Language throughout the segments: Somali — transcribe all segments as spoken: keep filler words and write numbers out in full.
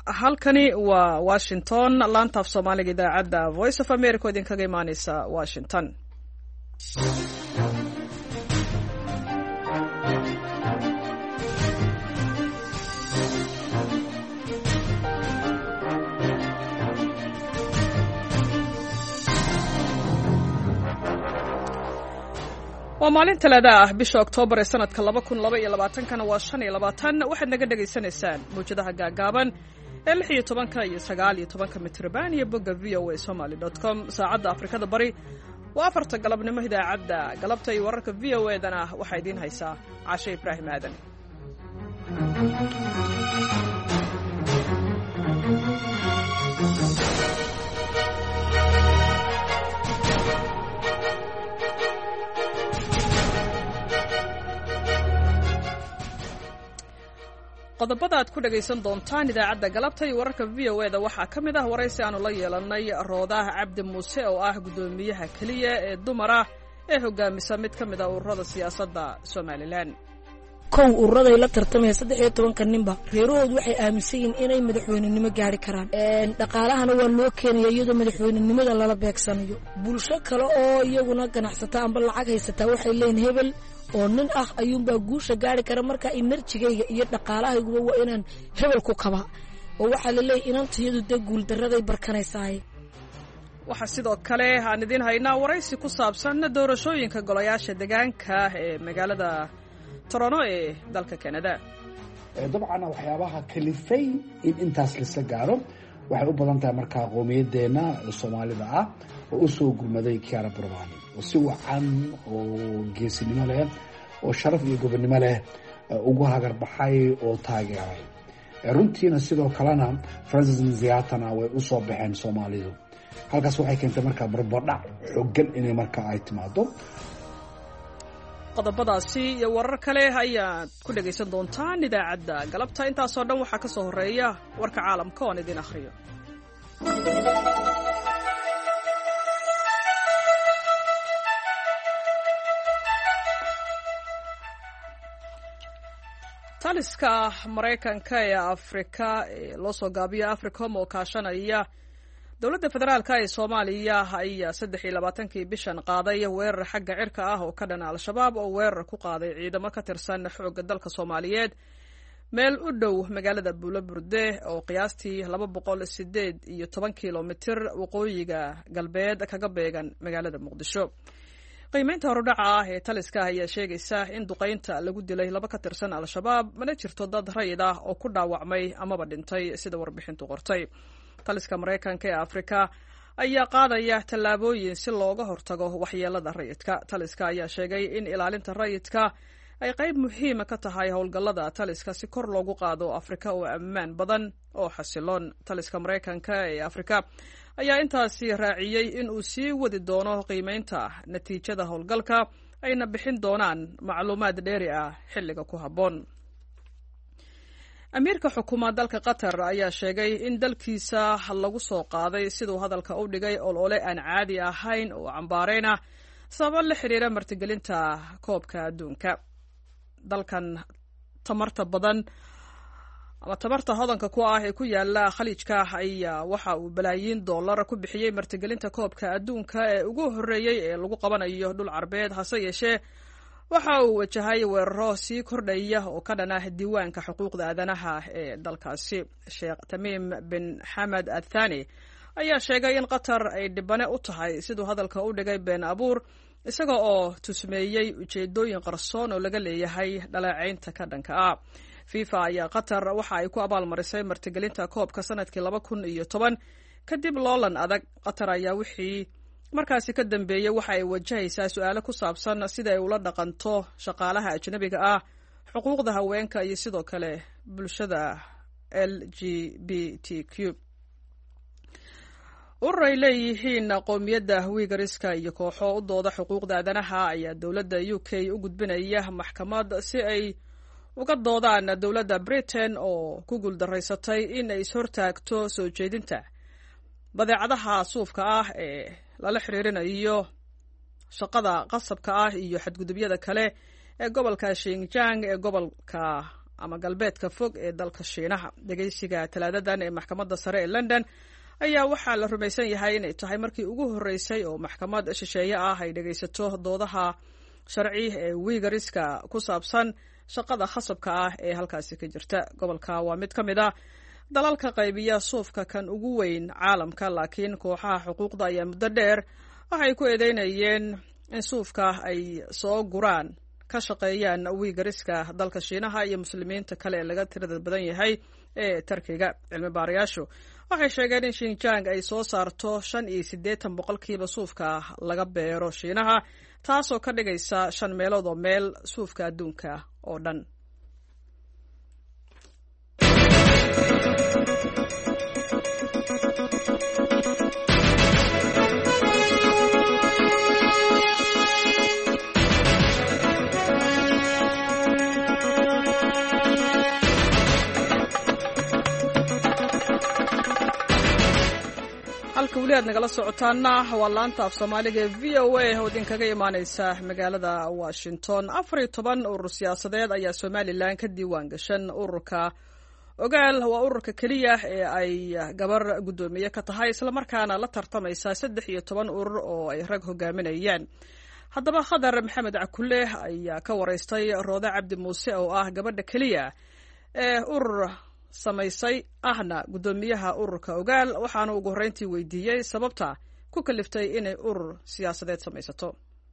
halkani waa Washington, laanta af Soomaaliga idaacadda Voice of America oo idinkaga imaanaysa Washington. waa maalin talaada ah bisha Oktoobar ee sanadka laba kun laba iyo labaatan kana waa shan iyo labaatan waxaad naga dhageysanaysaan muujadaha gaagaaban ee lix iyo toban iyo sagaal iyo toban mitirban iyo bogga v o a somali dot com saacadda Afrikada Bari waa afarta galabnimo idaacadda galabta iyo wararka v o a dana waxa idin haysaa Caashe Ibraahim Aadan. qodobada aad ku dhagaysan doontaan idaacadda galabta iyo wararka v o a da waxaa ka mid ah waraysi aanu la yeelanay Roodaha Cabdi Muuse oo ah gudoomiyaha kaliya ee dumar ah ee hogaamisa mid ka mid ah ururada siyaasadda Soomaaliland. kow ururada la tartamaya saddex iyo toban ninba reerahoodu waxay aaminsan yihiin inay madaxweynenimo gaari karaan een dhaqaalahana waa loo keenay iyadoo madaxweynenimada lala beegsanayo bulsho kale oo iyaguna ganacsata amba lacag haysata waxay leeyihiin hebel oo nin ah ayuunbaa guusha gaari kara marka enerjigayga iyo dhaqaalahayguba waa inaan hebel ku kaba oo waxaa la leeyahay inantayadu dee guuldaraday barkanaysaay. waxaa sidoo kale aan idiin haynaa waraysi ku saabsan doorashooyinka golayaasha deegaanka ee magaalada Toronto ee dalka Canada. dabcan waxyaabaha kalifay in intaas la gaaro waxay u badan tahay marka qowmiyadeena Soomaalida ah oo u soo gurmaday Kiara Burwani oo si wacan oo geesinimo leh oo sharaf iyo gobonimo leh ugu hagar baxay oo taageeray. runtiina sidoo kalena Francis Nziatana way u soo baxeen Soomaalidu. halkaas waxay keentay marka barbardhac xooggan inay marka ay timaado. qodobadaasi iyo warar kale ayaad ku dhagaysan doontaan idaacadda galabta. intaasoo dhan waxaa ka soo horeeya warka caalamka oo aan idin akhriyo. taliska Mareykanka ee Afrika ee loo soo gaabiyo Africom oo kaashanaya dowladda federaalka ee Soomaaliya ayaa saddex iyo labaatankii bishan qaaday weerar xagga cirka ah oo ka dhan Al-Shabaab oo weerar ku qaaday ciidamo ka tirsan xoogga dalka Soomaaliyeed meel u dhow magaalada Buulaburde oo qiyaastii laba boqol sideed iyo toban kiiloomitir waqooyiga galbeed kaga beegan magaalada Muqdisho. qiimeynta horudhaca ah ee taliska ayaa sheegaysa in duqeynta lagu dilay laba ka tirsan Al-Shabaab mana jirto dad rayid ah oo ku dhaawacmay amaba dhintay sida warbixintu qortay. taliska Mareykanka ee Afrika ayaa qaadaya tallaabooyin si looga hortago waxyeelada rayidka. taliska ayaa sheegay in ilaalinta rayidka ay qayb muhiim ka tahay howlgallada taliska si kor loogu qaado Afrika oo ammaan badan oo xasiloon. taliska Mareykanka ee Afrika ayaa intaasi raaciyay in uu sii wadi doono qiimeynta natiijada howlgalka ayna bixin doonaan macluumaad dheeri ah xilliga ku habboon. amiirka xukuumadda dalka Qatar ayaa sheegay in dalkiisa lagu soo qaaday siduu hadalka u dhigay olole aan caadi ahayn oo cambaareyna sabab la xiriira martigelinta koobka adduunka. dalkan tamarta badan ama tamarta hodanka ku ah ee ku yaala khaliijka ayaa waxa uu balaayiin dollar ku bixiyay martigelinta koobka adduunka ee ugu horeeyay ee lagu qabanayo dhul carbeed. hase yeeshee waxa uu wajahay weeraro sii kordhaya oo ka dhan ah diiwaanka xuquuqda aadanaha ee dalkaasi. Sheekh Tamiim bin Hamad Al Thani ayaa sheegay in Qatar ay dhibane u tahay siduu hadalka u dhigay been abuur isaga oo tusmeeyay ujeedooyin qarsoon oo laga leeyahay dhaleecaynta ka dhanka ah. FIFA ayaa Qatar waxa ay ku abaalmarisay martigelinta koobka sanadkii laba kun iyo toban kadib loolan adag. Qatar ayaa wixii markaasi ka dambeeyay waxa ay wajahaysaa su'aalo ku saabsan sida ay ula dhaqanto shaqaalaha ajnabiga ah, xuquuqda haweenka iyo sidoo kale bulshada L G B T Q. urur ay leeyihiin qowmiyadda Wiigariska iyo kooxo u dooda xuquuqda aadanaha ayaa dowladda U K u gudbinaya maxkamad si ay uga doodaan dowladda Britain oo ku guuldareysatay in ay ishortaagto soo jeedinta badeecadaha suufka ah ee lala xiriirinayo shaqada qasabka ah iyo xadgudubyada kale ee gobolka Xinjiang ee gobolka ama galbeedka fog ee dalka shiinaha. dhegeysiga talaadadan ee maxkamadda sare ee london ayaa waxaa la rumaysan yahay inay tahay markii ugu horreysay oo maxkamad shisheeye ah ay dhegaysato doodaha sharci ee wiigariska ku saabsan shaqada khasabka ah ee halkaasi ka jirta. gobolka waa mid ka mid ah dalalka qaybiya suufka kan ugu weyn caalamka, laakiin kooxaha xuquuqda ayaa muddo dheer waxay ku eedeynayeen in suufka ay soo guraan ka shaqeeyaan wiigariska dalka shiinaha iyo muslimiinta kale ee laga tirada badan yahay ee Turkiga. cilmi baarayaashu waxay sheegeen in Xinjiang ay soo saarto shan iyo siddeetan boqolkiiba suufka laga beero shiinaha, taasoo ka dhigaysa shan meelood oo meel suufka adduunka oo dhan. halka weli aad nagala socotaana waa laanta af soomaaliga ee v o a oo idinkaga imaaneysa magaalada Washington. afar iyo toban urur siyaasadeed ayaa Somaliland ka diiwaan gashan. ururka ogaal waa ururka keliya ee ay gabar guddoomiye ka tahay, islamarkaana la tartamaysa saddex iyo toban urur oo ay rag hogaaminayaan. haddaba khadar maxamed cakulle ayaa ka waraystay Roode Cabdi Muuse oo ah gabadha keliya ee urur samaysay ahna guddoomiyaha ururka ogaal, waxaana ugu horreyntii weydiiyey sababta ku kaliftay inay urur siyaasadeed samaysato.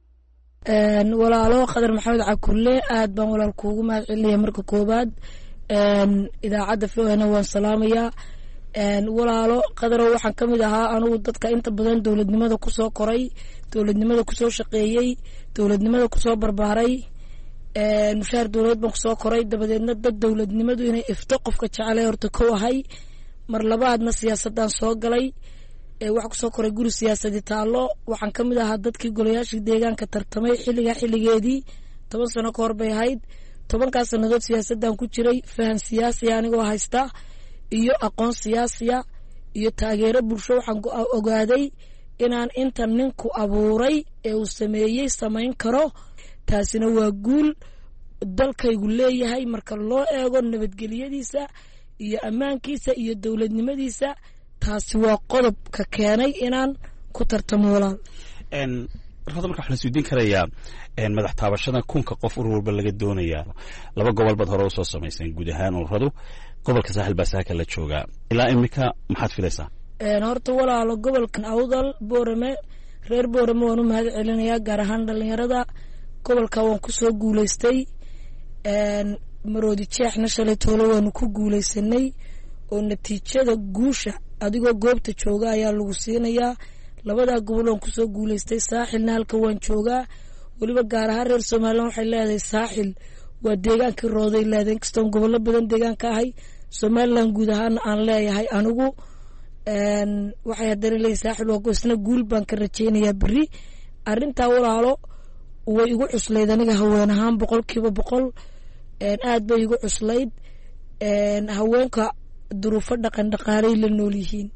walaalo khadar maxamed cakulle, aad baan walaal kuugu mahad celinaya marka koobaad. idaacadda v o a waan salaamayaa. walaalo khadaro waxaan ka mid ahaa anugu dadka inta badan dowladnimada kusoo koray, dowladnimada kusoo shaqeeyey, dowladnimada kusoo barbaaray. mushaar dowlad baan kusoo koray, dabadeedna dad dowladnimadu inay ifto qofka jecel horta kow ahay. mar labaadna siyaasadaan soo galay, waxaan kusoo koray guri siyaasadi taalo. waxaan ka mid ahaa dadkii golayaashii deegaanka tartamay xilligaa xilligeedii toban sano ka hor bay ahayd. tobankaas sannadood siyaasadaan ku jiray, fahan siyaasiya anigoo haysta iyo aqoon siyaasiya iyo taageero bulsho. waxaan ogaaday inaan inta ninku abuuray ee uu sameeyey samayn karo. taasina waa guul dalkaygu leeyahay marka loo eego nabadgelyadiisa iyo ammaankiisa iyo dowladnimadiisa. taasi waa qodobka keenay inaan ku tartamo walaal. rada marka waxaa la isweydiin karayaa madax taabashada kunka qof urur walba laga doonayaa. laba gobol baad hore usoo samayseen guud ahaan ururadu, gobolka saaxil baa saaka la joogaa. ilaa imika maxaad filaysaa? horta walaalo gobolkan awdal boorame, reer boorame waan u mahad celinayaa, gaar ahaan dhalinyarada gobolka waan kusoo guulaystay. maroodi jeexna shalay toole waanu ku guulaysanay oo natiijada guusha adigoo goobta jooga ayaa lagu siinayaa. labadaa gobol waan kusoo guulaystay. saaxilna halka waan joogaa, weliba gaar ahaan reer somaliland waxay leedahay saaxil waa deegaankii rooday leedahay, inkastoon gobollo badan deegaanka ahay. somaliland guud ahaana aan leeyahay anigu. waxay haddana leeyahay saaxil waa isna guul baan ka rajaynayaa berri. arrintaa walaalo way igu cuslayd aniga haween ahaan boqolkiiba boqol. aad bay igu cuslayd. haweenka duruufo dhaqan dhaqaalay la nool yihiin.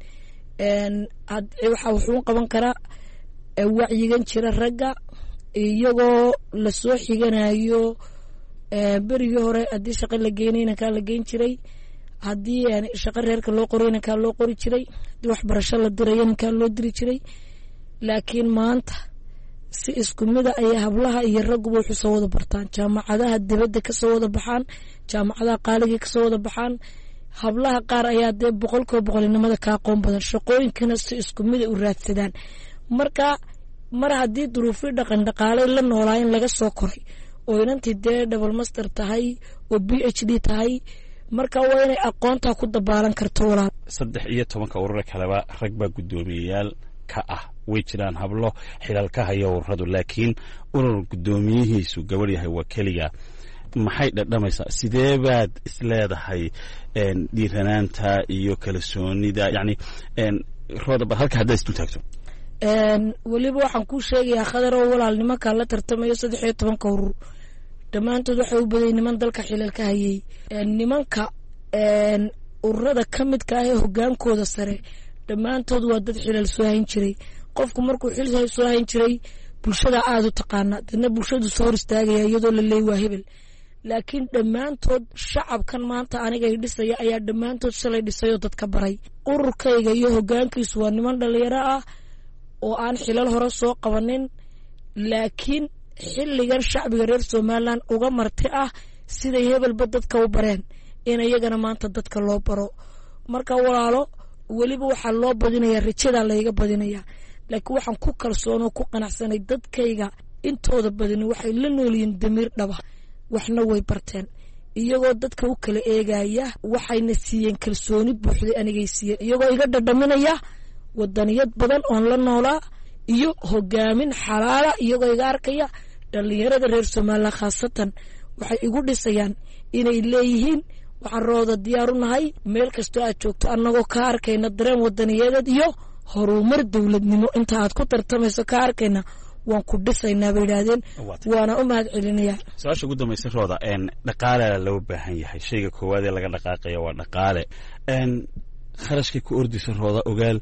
waxaa wuxuu qaban karaa wacyigan jira ragga iyagoo lasoo xiganayo. berigii hore haddii shaqo la geynayna kaa la geyn jiray, haddii shaqo reerka loo qorayna kaa loo qori jiray, haddii waxbarasho la dirayana kaa loo diri jiray. laakiin maanta si isku mida ayay hablaha iyo ragguba wuxuu soo wada bartaan. jaamacadaha dibadda kasoo wada baxaan, jaamacadaha qaaligii kasoo wada baxaan. hablaha qaar ayaa dee boqolkiiba boqolinimada ka aqoon badan, shaqooyinkana si isku mid u raadsadaan. marka mar haddii duruufii dhaqan dhaqaalay la noolaayen laga soo koray oo inantii dee double master tahay oo b h d tahay, marka waa inay aqoontaa ku dabaalan karto walaal. saddex iyo tobanka urure kaleba rag baa guddoomiyeyaal ka ah, way jiraan hablo xilal ka haya ururadu, laakiin urur guddoomiyihiisu gabadh yahay waa keliga. maxay dhadhamaysaa? sidee baad isleedahay dhiiranaanta iyo kalsoonida? yani rooda bal halka haddaad isdul taagto. weliba waxaan kuu sheegayaa khadar oo walaal nimankaa la tartamayo saddex iyo tobanka urur dhammaantood waxay u baday niman dalka xilal ka hayay. nimanka ururada ka midka ah ee hogaankooda sare dhammaantood waa dad xilal soo hayn jiray. qofku markuu xil soo hayn jiray bulshada aada u taqaana, dadna bulshadu soo hor istaagaya iyadoo la leey waa hebel. laakiin dhammaantood shacabkan maanta anigay dhisaya ayaa dhammaantood shalay dhisayoo dadka baray ururkayga iyo hoggaankiisu waa niman dhallinyaro ah oo aan xilal hore soo qabanin laakiin xilligan shacbiga reer somalilan uga marti ah siday hebelba dadka u bareen in iyagana maanta dadka loo baro marka walaalo weliba waxaa loo badinayaa rajadaa layga badinayaa laakiin waxaan ku kalsoonoo ku qanacsanay dadkayga intooda badani waxay la noolyihiin damiir dhaba waxna way barteen iyagoo dadka u kala eegaya waxayna siiyeen kalsooni buuxday anigay siiyeen iyagoo iga dhadhaminaya wadaniyad badan oon la noolaa iyo hogaamin xalaala iyagoo iga arkaya dhallinyarada reer somaliland khaasatan waxay igu dhisayaan inay leeyihiin waxaan rooda diyaar u nahay meel kastoo aad joogto annagoo ka arkayna dareen wadaniyadeed iyo horumar dowladnimo inta aad ku tartamayso ka arkayna waan ku dhisaynaa bay yidhaahdeen waana u mahad celinayaa su-aasha ugu dambaysa rooda dhaqaale loo baahan yahay shayga koowaad ee laga dhaqaaqaya waa dhaqaale kharashkay ku ordisa rooda ogaal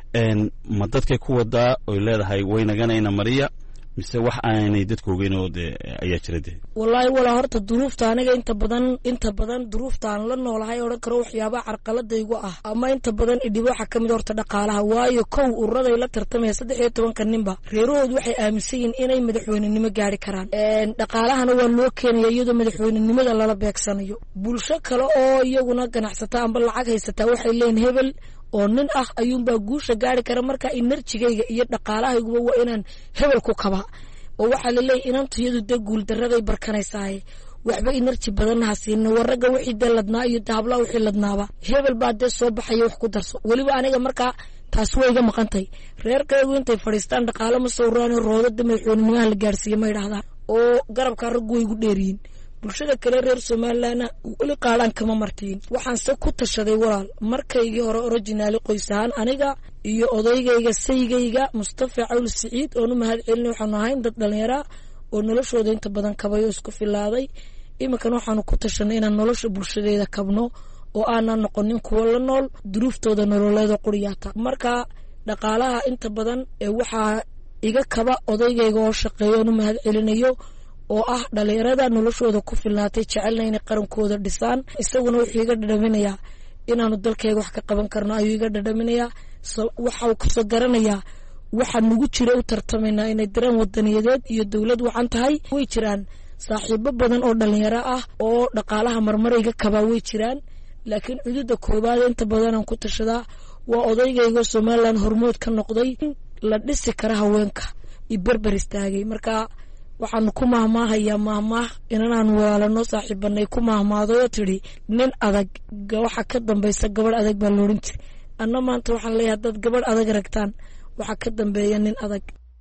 ma dadkay ku wadaa oy leedahay waynaganayna mariya mise wax aanay dadku ogeynoo de ayaa jira de wallaahi walaa horta duruufta aniga inta badan inta badan duruufta aan la noolahay odhan karo waxyaabaha carqaladaygu ah ama inta badan idhibo waxaa ka mid horta dhaqaalaha waayo kow ururaday la tartamaya saddex iyo tobanka ninba reerahoodu waxay aaminsan yihiin inay madaxweynenimo gaari karaan dhaqaalahana waa loo keenaya iyadoo madaxweynenimada lala beegsanayo bulsho kale oo iyaguna ganacsata amba lacag haysataa waxay leeyihin hebel oo nin ah ayuunbaa guusha gaari kara marka enerjigayga iyo dhaqaalahayguba waa inaan hebel ku kaba oo waxaa laleeyahy inantayadu dee guuldaraday barkanaysaaye waxba enerji badanna ha siina waragga wixii dee ladnaa iyo dahablaha wixii ladnaaba hebel baa dee soo baxaya wax ku darso weliba aniga markaa taas way iga maqantay reerkaygu intay fadhiistaan dhaqaalo ma sawiraano roodada madaxweynenimaha la gaarsiiye ma ydhahdaa oo garabkaa raggu way igu dheeriyiin bulshada kale reer somalilandna weli qaadhaan kama martiin waxaanse ku tashaday walaal markaygii hore originaali qoys ahaan aniga iyo odaygayga saygayga mustafa cawl siciid oon u mahad celina waxaanu ahayn dad dhallinyara oo noloshooda inta badan kabayo isku filaaday iminkana waxaanu ku tashanay inaan nolosha bulshadeeda kabno oo aanan noqonin kuwo la nool duruuftooda nololeeda quriyaata marka dhaqaalaha inta badan ee waxaa iga kaba odaygayga oo shaqeeyo oon u mahad celinayo oo ah dhalinyarada noloshooda ku filnaatay jecelna inay qarankooda dhisaan isaguna wuxuu iga dhadhaminayaa inaanu dalkayga wax ka qaban karno ayuu iga dhadhaminayaa waxa uu kasoo garanayaa waxaa nagu jira u tartamaynaa inay dareen wadaniyadeed iyo dowlad wacan tahay way jiraan saaxiibo badan oo dhalinyaro ah oo dhaqaalaha marmarayga kabaa way jiraan laakiin cududa koobaad inta badanaan ku tashadaa waa odaygayga somaliland hormood ka noqday la dhisi kara haweenka iyo berber istaagay marka waxaanu ku mahmaahayaa mahmaah inanaan walaalano saaxiibanay ku mahmaadayoo tidhi nin adag waxa ka dambaysa gabadh adag baa loodhan jira anna maanta waxaan leeyahay dad gabadh adag ragtaan waxaa ka dambeeya nin adag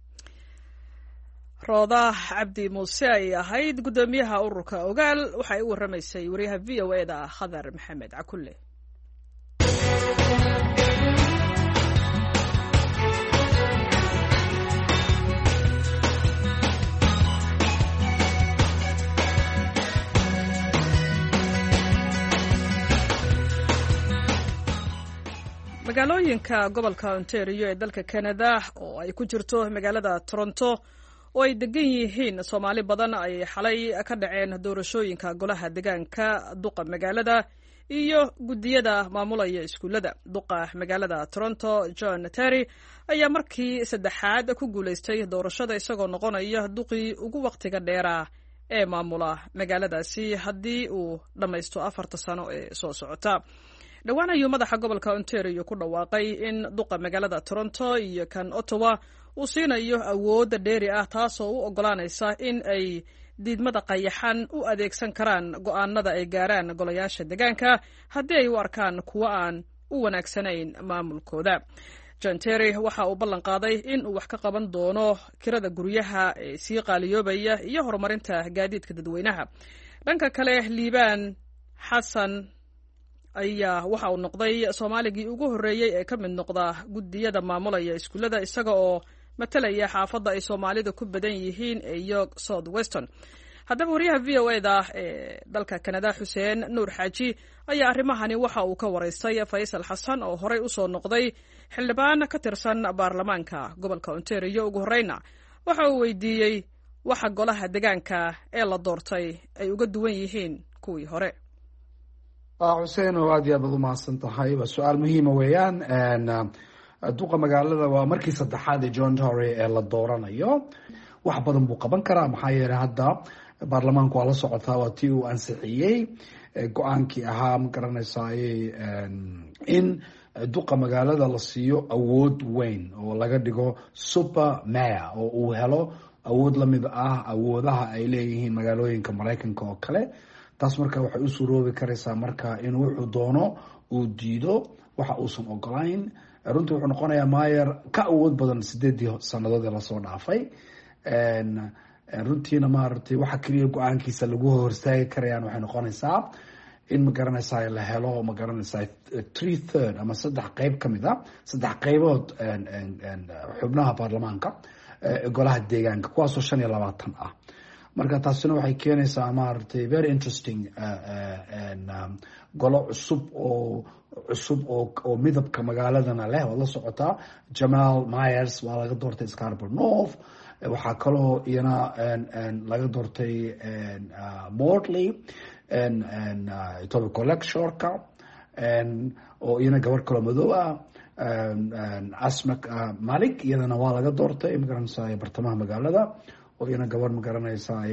rooda cabdi muuse ay ahayd guddoomiyaha ururka ogaal waxay u warramaysay wariyaha v o e da khadar maxamed cakulle magaalooyinka gobolka ontario ee dalka canada oo ay ku jirto magaalada toronto oo ay degan yihiin soomaali badan ayay xalay ka dhaceen doorashooyinka golaha deegaanka duqa magaalada iyo guddiyada maamulaya iskuullada duqa magaalada toronto john terry ayaa markii saddexaad ku guulaystay doorashada isagoo noqonaya duqii ugu waqtiga dheeraa ee maamula magaaladaasi haddii uu dhammaysto afarta sano ee soo socota dhowaan ayuu madaxa gobolka ontario ku dhawaaqay in duqa magaalada toronto iyo kan ottawa uu siinayo awoodda dheeri ah taasoo u oggolaanaysa in ay diidmada qayaxan u adeegsan karaan go'aanada ay gaaraan golayaasha deegaanka haddii ay u arkaan kuwo aan u wanaagsanayn maamulkooda john terry waxa uu ballan qaaday in uu wax ka qaban doono kirada guryaha ee sii qaaliyoobaya iyo horumarinta gaadiidka dadweynaha dhanka kale liibaan xasan ayaa waxa uu noqday soomaaligii ugu horreeyey ee ka mid noqda guddiyada maamulaya iskuullada isaga oo matalaya xaafadda ay soomaalida ku badan yihiin ee york south weston haddaba wariyaha v o e da ee dalka canada xuseen nuur xaaji ayaa arrimahani waxa uu ka waraystay faysal xasan oo horey usoo noqday xildhibaan ka tirsan baarlamaanka gobolka ontario ugu horreyna waxa uu weydiiyey waxa golaha deegaanka ee la doortay ay uga duwan yihiin kuwii hore. xuseen oo aad iyo aad baad umahadsan tahay, waa su-aal muhiima weeyaan. duqa magaalada waa markii saddexaad ee John Tory ee la dooranayo. wax badan buu qaban karaa, maxaa yeelay hadda baarlamaanku waa la socotaa, waa tii uu ansixiyey go-aankii ahaa ma garanaysaay in duqa magaalada la siiyo awood weyn oo laga dhigo super mayor, oo uu helo awood lamid ah awoodaha ay leeyihiin magaalooyinka Mareykanka oo kale. taas marka waxay u suroobi karaysaa marka in wuxuu doono uu diido waxa uusan ogolayn. runtii wuxuu noqonayaa mayor ka awood badan sideedii sanadood ee lasoo dhaafay. runtiina maaragtay waxa keliya go-aankiisa lagu horstaagi karayaan waxay noqonaysaa in ma garanaysaa la helo ma garanaysaa three third ama saddex qeyb ka mid a saddex qeybood xubnaha baarlamaanka golaha deegaanka, kuwaasoo shan iyo labaatan ah. marka taasina waxay keenaysaa maaragtay very interesting golo cusub oo cusub oo oo midabka magaaladana leh. oo la socotaa Jamal Myers waa laga doortay Scarborough North. waxaa kaloo iyana laga doortay Mortley Etobicoke Lakeshore-ka oo iyana gabar kaloo madow ah. Asma Malik iyadana waa laga doortay magaranaysaa bartamaha magaalada, oo iyana gabar magaranaysaa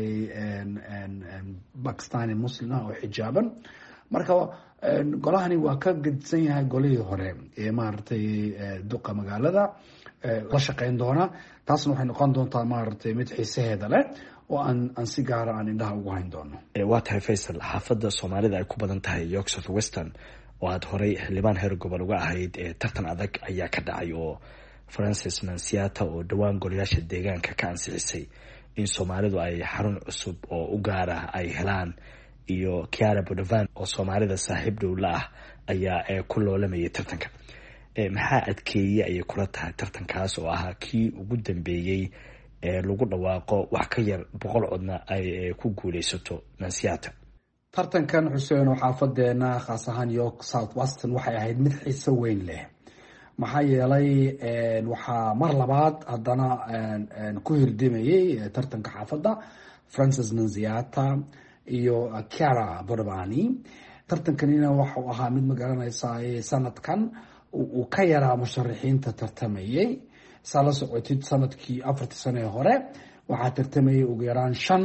Pakistani Muslim ah oo xijaaban. marka golahani waa ka gedisan yahay golihii hore ee maaragtay duqa magaalada la shaqeyn doona. taasna waxay noqon doontaa maaragtay mid xiisaheeda leh oo aan aan si gaara aan indhaha ugu hayn doono. waa tahay Faysal, xaafadda Soomaalida ay ku badan tahay York South Western oo aad horey xildhibaan heer gobol uga ahayd, ee tartan adag ayaa ka dhacay oo Francis Nansiata oo dhawaan golayaasha deegaanka ka ansixisay in Soomaalidu ay xarun cusub oo u gaar ah ay helaan, iyo Kiara Bodovan oo Soomaalida saaxiib dhow la ah ayaa ku loolamayay tartanka. maxaa adkeeyey ayay kula tahay tartankaas oo ahaa kii ugu dambeeyey ee lagu dhawaaqo wax ka yar boqol codna ay ku guuleysato Nansiata? tartankan xuseen oo xaafadeena khaas ahaan York South Western waxay ahayd mid xiiso weyn leh, maxaa yeelay waxaa mar labaad haddana ku hirdimayey tartanka xaafadda Francis Nansiata iyo Kiara Bodovani. tartankanina waxuu ahaa mid magaranaysaa sanadkan uu ka yaraa musharaxiinta tartamayey. saa la socotid sanadkii afartii sano ee hore waxaa tartamayay ugu yaraan shan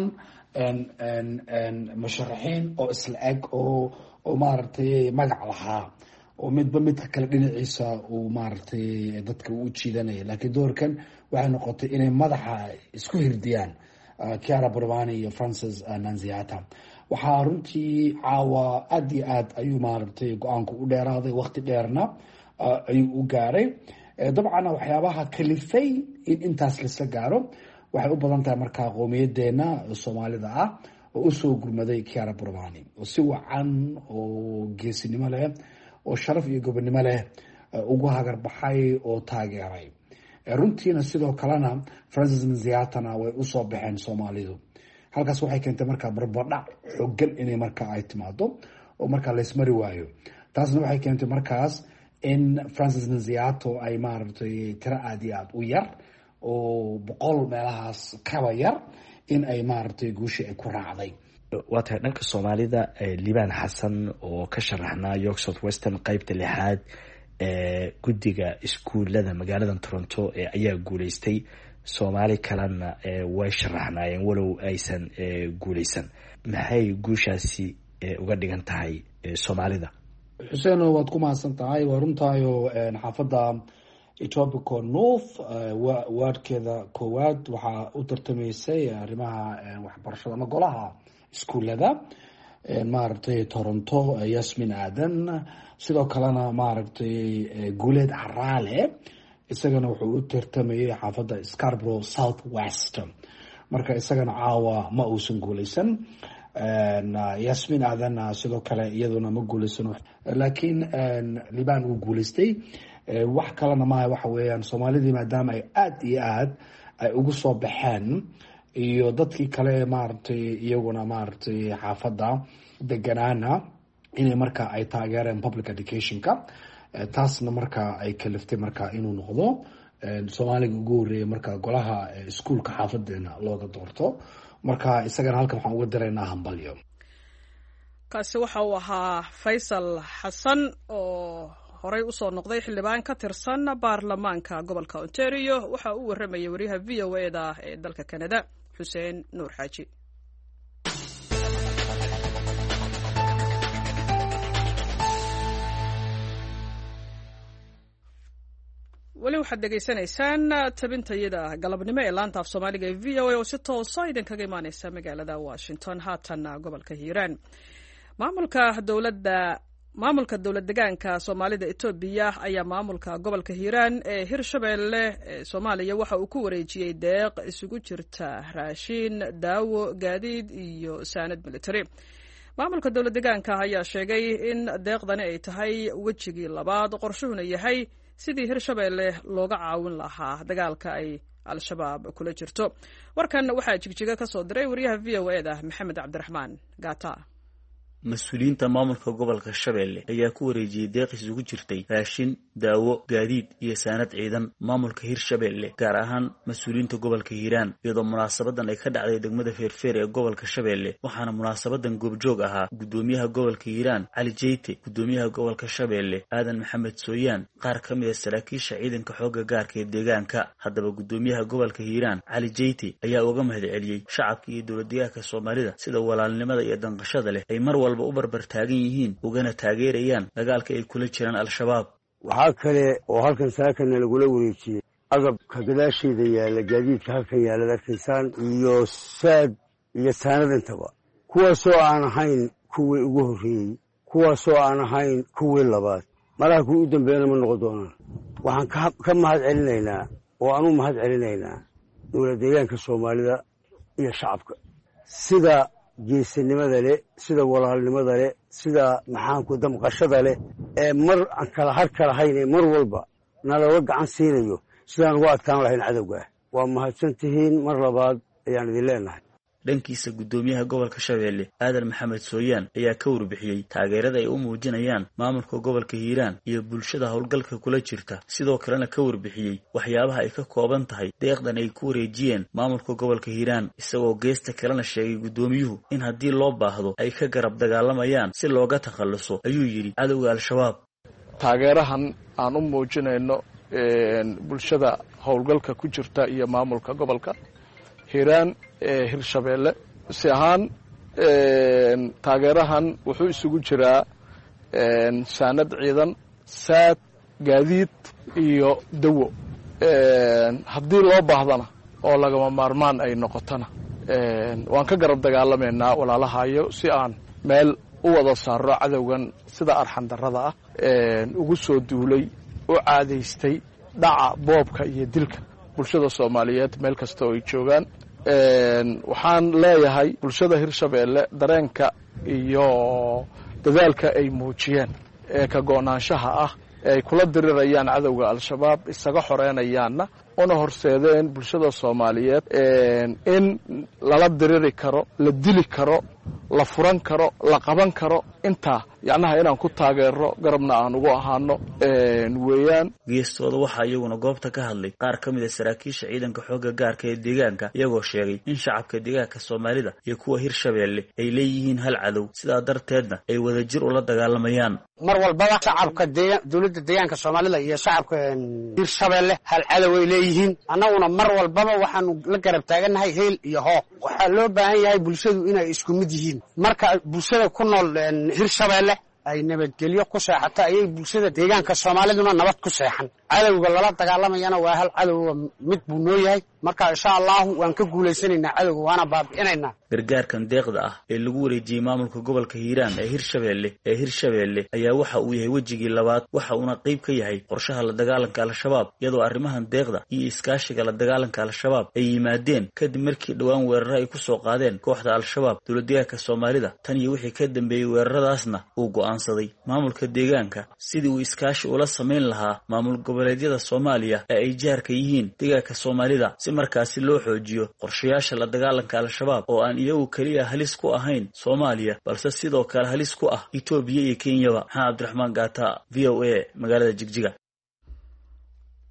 musharaxiin oo isla eg oo oo maaragtay magac lahaa, oo midba midka kale dhinaciisa uu maaragtay dadka u jiidanaya. laakiin doorkan waxay noqotay inay madaxa isku hirdiyaan Kiara Bodovani iyo Francis Nansiata. waxaa runtii caawa aad iyo aad ayuu maaragtay go-aanku u dheeraaday, waqti dheerna ayuu u gaaray. dabcan waxyaabaha kalifay in intaas laisla gaaro waxay u badan tahay markaa qowmiyadeena Soomaalida ah oo usoo gurmaday Kiara Bodovani, oo si wacan oo geesinimo leh oo sharaf iyo gobonimo leh ugu hagarbaxay oo taageeray. runtiina sidoo kalena Francis Nansiatana way usoo baxeen Soomaalidu. halkaas waxay keentay markaa barbardhac xooggan inay markaa ay timaado oo markaa laysmari waayo. taasna waxay keentay markaas in Francis Nansiata ay maaragtay tiro aad iyo aad u yar oo boqol meelahaas kaba yar in ay maaragtay guushi ay ku raacday. waa tahay dhanka Soomaalida, Liibaan Xasan oo ka sharaxnaa York South Western qaybta lixaad ee guddiga iskuulada magaalada Toronto ee ayaa guuleystay. Soomaali kalena way sharaxnaayeen walow aysan guuleysan. maxay guushaasi uga dhigan tahay Soomaalida? xuseen waad ku mahadsan tahay. waa runtaayo xaafadda Etobicoke North waadkeeda koowaad waxaa u tartamaysay arrimaha waxbarashada ama golaha iskuulada maaragtay Toronto Yasmin Aadan. sidoo kalena maaragtay Guuleed Caraale isagana wuxuu u tartamayay xaafadda Scarborough South West. marka isagana caawa ma uusan guuleysan. Yasmin Aadan sidoo kale iyaduna ma guuleysan, laakiin Liibaan uu guuleystay. wax kalena maaha, waxa weeyaan Soomaalidii maadaama ay aad iyo aad ay ugu soo baxeen, iyo dadkii kale maaragtay iyaguna maaragtay xaafadda deganaana inay markaa ay taageereen public educationka. taasna markaa ay kaliftay markaa inuu noqdo soomaaliga ugu horreeyay marka golaha iskuulka xaafadeena looga doorto marka isagana halkan waxaan uga diraynaa hambalyo. kaasi waxa uu ahaa Faysal Xasan oo horey u soo noqday xildhibaan ka tirsan baarlamaanka gobolka Ontario. waxa uu waramayay wariyaha V O A da ee dalka Canada Xuseen Nuur Xaaji. weli waxaad dhegaysanaysaan tabintayada galabnimo ee laanta af soomaaliga ee V O A oo si toosa idinkaga imaaneysa magaalada Washington. haatan gobolka Hiiraan maamulka dowladda maamulka dowlad deegaanka Soomaalida Itoobiya ayaa maamulka gobolka Hiiraan ee Hirshabeelle ee Soomaaliya waxa uu ku wareejiyay deeq isugu jirta raashin, daawo, gaadiid iyo saanad military. maamulka dowlad deegaanka ayaa sheegay in deeqdani ay tahay wejigii labaad, qorshuhuna yahay sidii Hirshabeelle looga caawin lahaa dagaalka ay al-shabaab kula jirto. warkan waxaa jigjiga ka soo diray wariyaha V O A da Maxamed Cabdiraxmaan Gaata. mas-uuliyiinta maamulka gobolka Shabeelle ayaa ku wareejiyay deeq isugu jirtay raashin, daawo, gaadiid iyo saanad ciidan maamulka Hirshabeelle, gaar ahaan mas-uuliyiinta gobolka Hiiraan, iyadoo munaasabadan ay ka dhacday degmada Feerfeer ee gobolka Shabeelle. waxaana munaasabadan goobjoog ahaa gudoomiyaha gobolka Hiiraan Cali Jeyte, gudoomiyaha gobolka Shabeelle Aadan Maxamed Sooyaan, qaar ka mid ah saraakiisha ciidanka xoogga gaarka ee deegaanka. haddaba gudoomiyaha gobolka Hiiraan Cali Jeyte ayaa uga mahadceliyay shacabka iyo dowlad deegaanka Soomaalida sida walaalnimada iyo danqashada leh ay mar walba u barbar taagan yihiin ugana taageerayaan dagaalka ay kula jiraan al-shabaab. waxaa kale oo halkan saakana lagula wareejiyey agabka gadaasheeda yaalla, gaadiidka halkan yaalla arkaysaan, iyo saad iyo saanadintaba, kuwaasoo aan ahayn kuwii ugu horreeyey, kuwaasoo aan ahayn kuwii labaad, malaha kuwii u dambeeyana ma noqon doonaan. waxaan ka mahad celinaynaa oo aan u mahad celinaynaa dowlad deegaanka Soomaalida iyo shacabka sida geesinimada leh, sida walaalnimada leh, sida maxaanku damqashada leh ee mar aan kala har ka lahayn ee mar walba nalooga gacan siinayo sidaan ugu adkaan lahayn cadowga. waa mahadsan tihiin mar labaad ayaan idin leenahay. dhankiisa gudoomiyaha gobolka Shabeelle Aadan Maxamed Sooyaan ayaa ka warbixiyey taageerada ay u muujinayaan maamulka gobolka Hiiraan iyo bulshada howlgalka kula jirta, sidoo kalena ka warbixiyey waxyaabaha ay ka kooban tahay deeqdan ay ku wareejiyeen maamulka gobolka Hiiraan, isagoo geesta kalena sheegay gudoomiyuhu in haddii loo baahdo ay ka garab dagaalamayaan si looga takhaluso, ayuu yidhi cadowga al-shabaab. taageerahan aan u muujinayno bulshada howlgalka ku jirta iyo maamulka gobolka Hiiraan ee Hirshabeelle si ahaan taageerahan wuxuu isugu jiraa saanad ciidan, saad, gaadiid iyo dawo. haddii loo baahdana oo lagama maarmaan ay noqotona waan ka garab dagaalamaynaa walaalahayo si aan meel u wada saaro cadowgan sida arxan darrada ah ugu soo duulay, u caadaystay dhaca, boobka iyo dilka bulshada Soomaaliyeed meel kasta oo ay joogaan. waxaan leeyahay bulshada Hirshabeelle dareenka iyo dadaalka ay muujiyeen ee ka go'naanshaha ah ee ay kula dirirayaan cadowga al-shabaab, isaga xoreynayaanna una horseedeen bulshada Soomaaliyeed in lala diriri karo, la dili karo, la furan karo, la qaban karo. intaa yacnaha inaan ku taageero garabna aan ugu ahaano weeyaan. geestooda waxaa iyaguna goobta ka hadlay qaar ka mid a saraakiisha ciidanka xoogga gaarka ee deegaanka, iyagoo sheegay in shacabka deegaanka Soomaalida iyo kuwa Hirshabeelle ay leeyihiin hal cadow, sidaa darteedna ay wadajir ula dagaalamayaan. mar walbaba shacabka dowladda deegaanka Soomaalida iyo shacabka Hirshabeelle hal cadow ay leeyihiin. annaguna mar walbaba waxaanu la garab taaganahay heel iyo hooq. waxaa loo baahan yahay bulshadu inay isku mid yihiin. marka bulshada ku nool Hirshabeelle ay nabadgelyo ku seexato ayay bulshada deegaanka Soomaaliduna nabad ku seexan. cadowga lala dagaalamayana waa hal cadow, mid buu noo yahay. marka insha Allah waan ka guuleysanaynaa cadowga, waana baabi'inaynaa. gargaarkan deeqda ah ee lagu wareejiyey maamulka gobolka Hiiraan ee Hirshabeelle ee Hirshabeelle ayaa waxa uu yahay wejigii labaad, waxa uuna qayb ka yahay qorshaha la dagaalanka al-shabaab, iyadoo arrimahan deeqda iyo iskaashiga la dagaalanka al-shabaab ay yimaadeen kadib markii dhowaan weerar ay ku soo qaadeen kooxda al-shabaab dowlad deegaanka Soomaalida. tan iyo wixii ka dambeeyay weeraradaasna uu go'aansaday maamulka deegaanka sidii uu iskaashi ula samayn lahaa maamul goboleedyada Soomaaliya ee ay jaarka yihiin deegaanka Soomaalida, si markaasi loo xoojiyo qorshayaasha la dagaalanka al-shabaab oo aan iyagu kaliya halis ku ahayn Soomaaliya balse sidoo kale halis ku ah Itoobiya iyo Kenya. Maxamed Cabdiraxmaan Gaata, V O A, magaalada Jigjiga.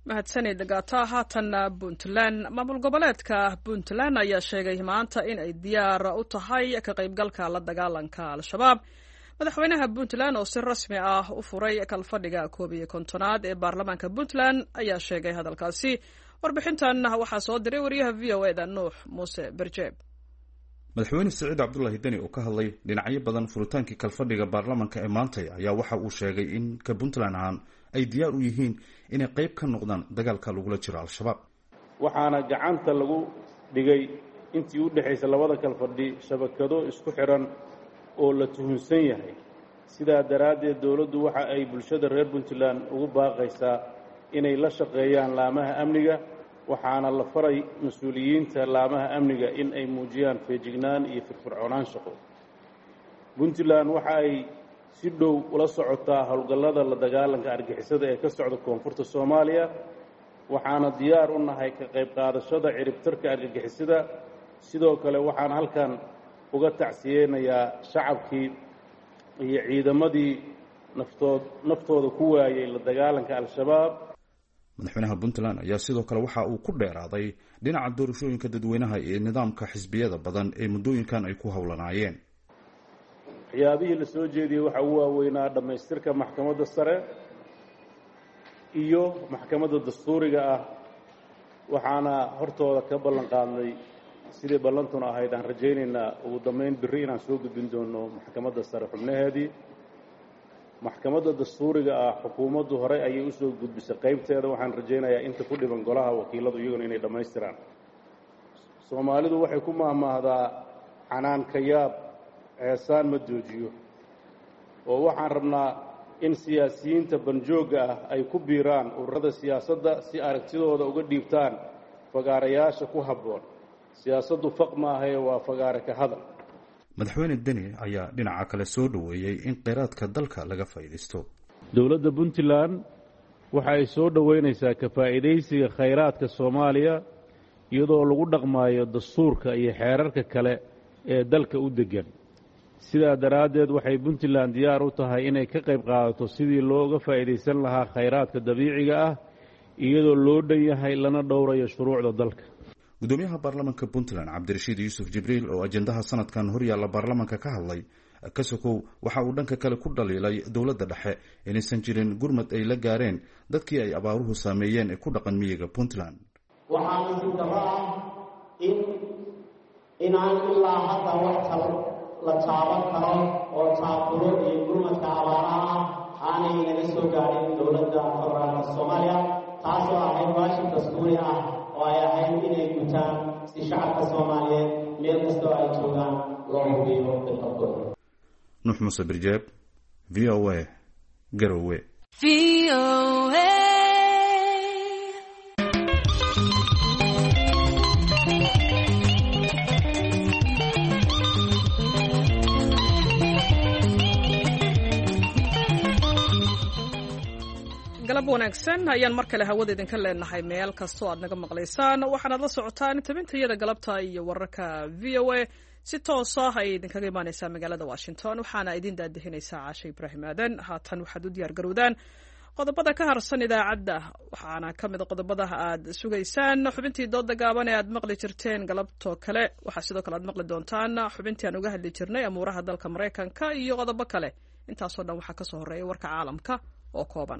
mahadsanid gaata haatanna puntland maamul goboleedka puntland ayaa sheegay maanta in ay diyaar u tahay ka qaybgalka la dagaalanka al-shabaab madaxweynaha puntland oo si rasmi ah u furay kalfadhiga koob iyo kontonaad ee baarlamaanka puntland ayaa sheegay hadalkaasi warbixintan waxaa soo diray wariyaha v o eda nuux muuse berjeeb madaxweyne siciid cabdulaahi deni oo ka hadlay dhinacyo badan furitaankii kalfadhiga baarlamaanka ee maantay ayaa waxa uu sheegay in ka puntland ahaan ay diyaar u yihiin inay qayb ka noqdaan dagaalka lagula jiro al-shabaab waxaana gacanta lagu dhigay intii u dhexaysa labada kalfadhi shabakado isku xiran oo la tuhunsan yahay sidaa daraaddeed dowladdu waxa ay bulshada reer puntland ugu baaqaysaa inay la shaqeeyaan laamaha amniga waxaana la faray mas-uuliyiinta laamaha amniga in ay muujiyaan feejignaan iyo firfircoonaan shaqo puntland waxa ay si dhow ula socotaa howlgallada la dagaalanka argixisada ee ka socda koonfurta soomaaliya waxaana diyaar u nahay ka qayb qaadashada ciribtarka argagixisada sidoo kale waxaan halkan uga tacsiyeynayaa shacabkii iyo ciidamadii naftood naftooda ku waayey la dagaalanka al-shabaab madaxweynaha puntland ayaa sidoo kale waxa uu ku dheeraaday dhinaca doorashooyinka dadweynaha ee nidaamka xisbiyada badan ee muddooyinkan ay ku howlanaayeen waxyaabihii la soo jeediyey waxaa ugu waaweynaa dhammaystirka maxkamadda sare iyo maxkamadda dastuuriga ah waxaana hortooda ka ballan qaadnay sidii ballantuna ahayd aan rajaynaynaa ugu dambayn berri inaan soo gudbin doono maxkamadda sare xubnaheedii maxkamadda dastuuriga ah xukuumaddu horey ayay usoo gudbisay qaybteeda waxaan rajaynayaa inta ku dhiban golaha wakiiladu iyaguna inay dhammaystiraan soomaalidu waxay ku mahmaahdaa canaan ka yaab ceesaan ma joojiyo oo waxaan rabnaa in siyaasiyiinta banjoogga ah ay ku biiraan ururada siyaasadda si aragtidooda uga dhiibtaan fagaarayaasha ku habboon siyaasaddu faq maahae waa fagaare ka hadal madaxweyne deni ayaa dhinaca kale soo dhoweeyey in kheyraadka dalka laga faa'iidaysto dowladda puntland waxa ay soo dhoweynaysaa ka faa'iidaysiga khayraadka soomaaliya iyadoo lagu dhaqmaayo dastuurka iyo xeerarka kale ee dalka u deggan sidaa daraaddeed waxay puntland diyaar u tahay inay ka qayb qaadato sidii looga faa'iidaysan lahaa khayraadka dabiiciga ah iyadoo loo dhan yahay lana dhowrayo shuruucda dalka gudoomiyaha baarlamaanka puntland cabdirashiid yuusuf jibriil oo ajendaha sanadkan horyaalla baarlamaanka ka hadlay kasokow waxa uu dhanka kale ku dhaliilay dowladda dhexe inaysan jirin gurmad ay la gaareen dadkii ay abaaruhu saameeyeen ee ku dhaqan miyiga puntland waxaa nasiib darro ah in inaan ilaa hadda wax kale la taaban karo oo taaburo iyo gurmadka abaaraha ah aanay naga soo gaadhin dowladda federaalka soomaaliya taasoo ahayd waajib dastuuri ah oo ay ahayd inay gutaan si shacabka soomaaliyeed meel kastoo ay joogaan loo hubiyo dadkooda nuux muuse birjeeb v o a garowe galab wanaagsan ayaan mar kale hawada idinka leenahay meel kastoo aad naga maqlaysaan waxaanaad la socotaan tabintayada galabta iyo wararka v o a si toos ah ayay idinkaga imaaneysaa magaalada washington waxaana idin daadihinaysaa caashe ibraahim aadan haatan waxaad u diyaar garowdaan qodobada ka harsan idaacadda waxaana ka mid qodobada aad sugaysaan xubintii dooda gaaban ee aad maqli jirteen galabtoo kale waxaa sidoo kale aad maqli doontaan xubintii aan uga hadli jirnay amuuraha dalka maraykanka iyo qodobo kale intaasoo dhan waxaa kasoo horeeya warka caalamka oo kooban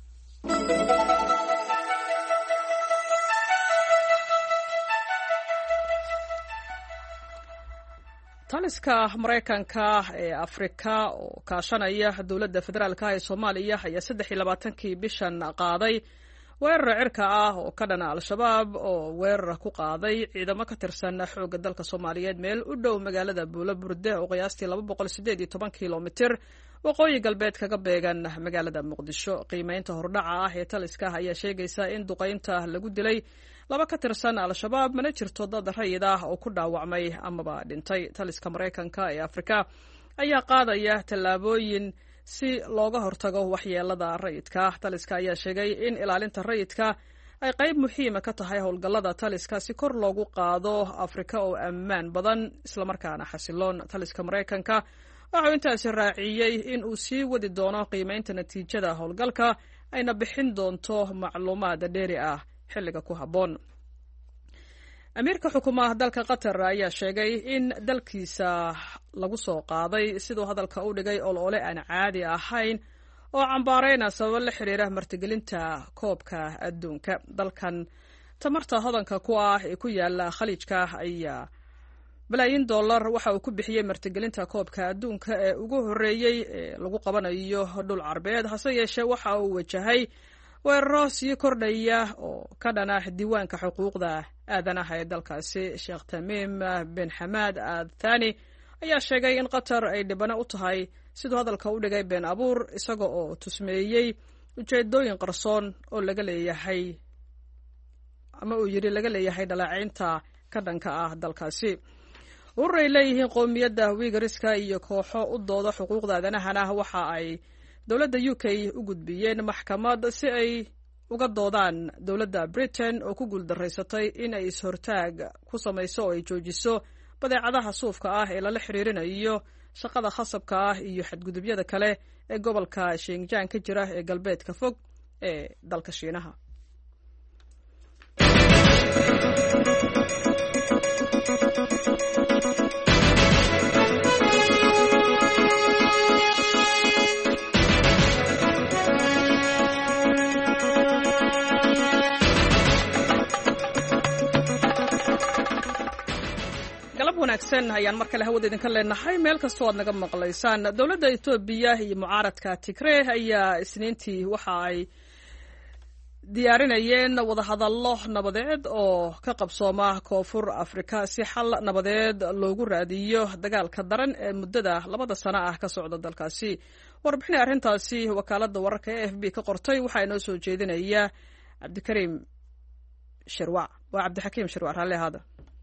taliska maraykanka ee afrika oo kaashanaya dowladda federaalka ee soomaaliya ayaa saddex iyo labaatankii bishan qaaday weerar cirka ah oo ka dhana al-shabaab oo weerar ku qaaday ciidamo ka tirsan xoogga dalka soomaaliyeed meel u dhow magaalada buulo burde oo qiyaastii laba boqol sideed iyo toban kilomitir waqooyi galbeed kaga beegan magaalada muqdisho qiimeynta hordhaca ah ee taliska ayaa sheegaysa in duqaynta lagu dilay laba ka tirsan al-shabaab mana jirto dad rayid ah oo ku dhaawacmay amaba dhintay taliska maraykanka ee afrika ayaa qaadaya tallaabooyin si looga hortago waxyeelada rayidka taliska ayaa sheegay in ilaalinta rayidka ay qayb muhiima ka tahay howlgallada taliska si kor loogu qaado afrika oo ammaan badan islamarkaana xasiloon taliska maraykanka waxau intaasi raaciyey in uu sii wadi doono qiimeynta natiijada howlgalka ayna bixin doonto macluumaad dheeri ah xilliga ku habboon. amiirka xukuumaha dalka qatar ayaa sheegay in dalkiisa lagu soo qaaday siduu hadalka u dhigay olole aan caadi ahayn oo cambaarayna sababo la xiriira martigelinta koobka adduunka. dalkan tamarta hodanka ku ah ee ku yaala khaliijka ayaa balaayin dollar waxa uu ku bixiyey martigelinta koobka adduunka ee ugu horreeyey ee lagu qabanayo dhul carbeed. hase yeeshee waxa uu wajahay weeraro sii kordhaya oo ka dhana diiwaanka xuquuqda aadanaha ee dalkaasi. sheekh tamiim bin xamaad al thani ayaa sheegay in qatar ay dhibano u tahay siduu hadalka u dhigay been abuur, isaga oo tusmeeyey ujeedooyin qarsoon oo laga leeyahay ama uu yidhi laga leeyahay dhaleecaynta ka dhanka ah dalkaasi. urur ay leeyihiin qowmiyadda wiigariska iyo kooxo u dooda xuquuqda aadanahana waxa ay dowladda u k u gudbiyeen maxkamad si ay uga doodaan dowladda britain oo ku guuldaraysatay in ay is-hortaag ku samayso oo ay joojiso badeecadaha suufka ah ee lala xiriirinayo shaqada khasabka ah iyo xadgudubyada kale ee gobolka Xinjiang ka jira ee galbeedka fog ee dalka Shiinaha. wanaagsan ayaan mar kale hawada idinka leenahay meel kastoo aad naga maqlaysaan. dowladda Itoobiya iyo mucaaradka Tigray ayaa isniintii waxa ay diyaarinayeen wadahadallo nabadeed oo ka qabsooma koonfur Afrika si xal nabadeed loogu raadiyo dagaalka daran ee muddada labada sano ah ka socda dalkaasi. warbixin arrintaasi wakaaladda wararka ee F B ka qortay waxa inoo soo jeedinaya Cabdikariim Shirwac waa Cabdixakiim Shirwac raalli hada.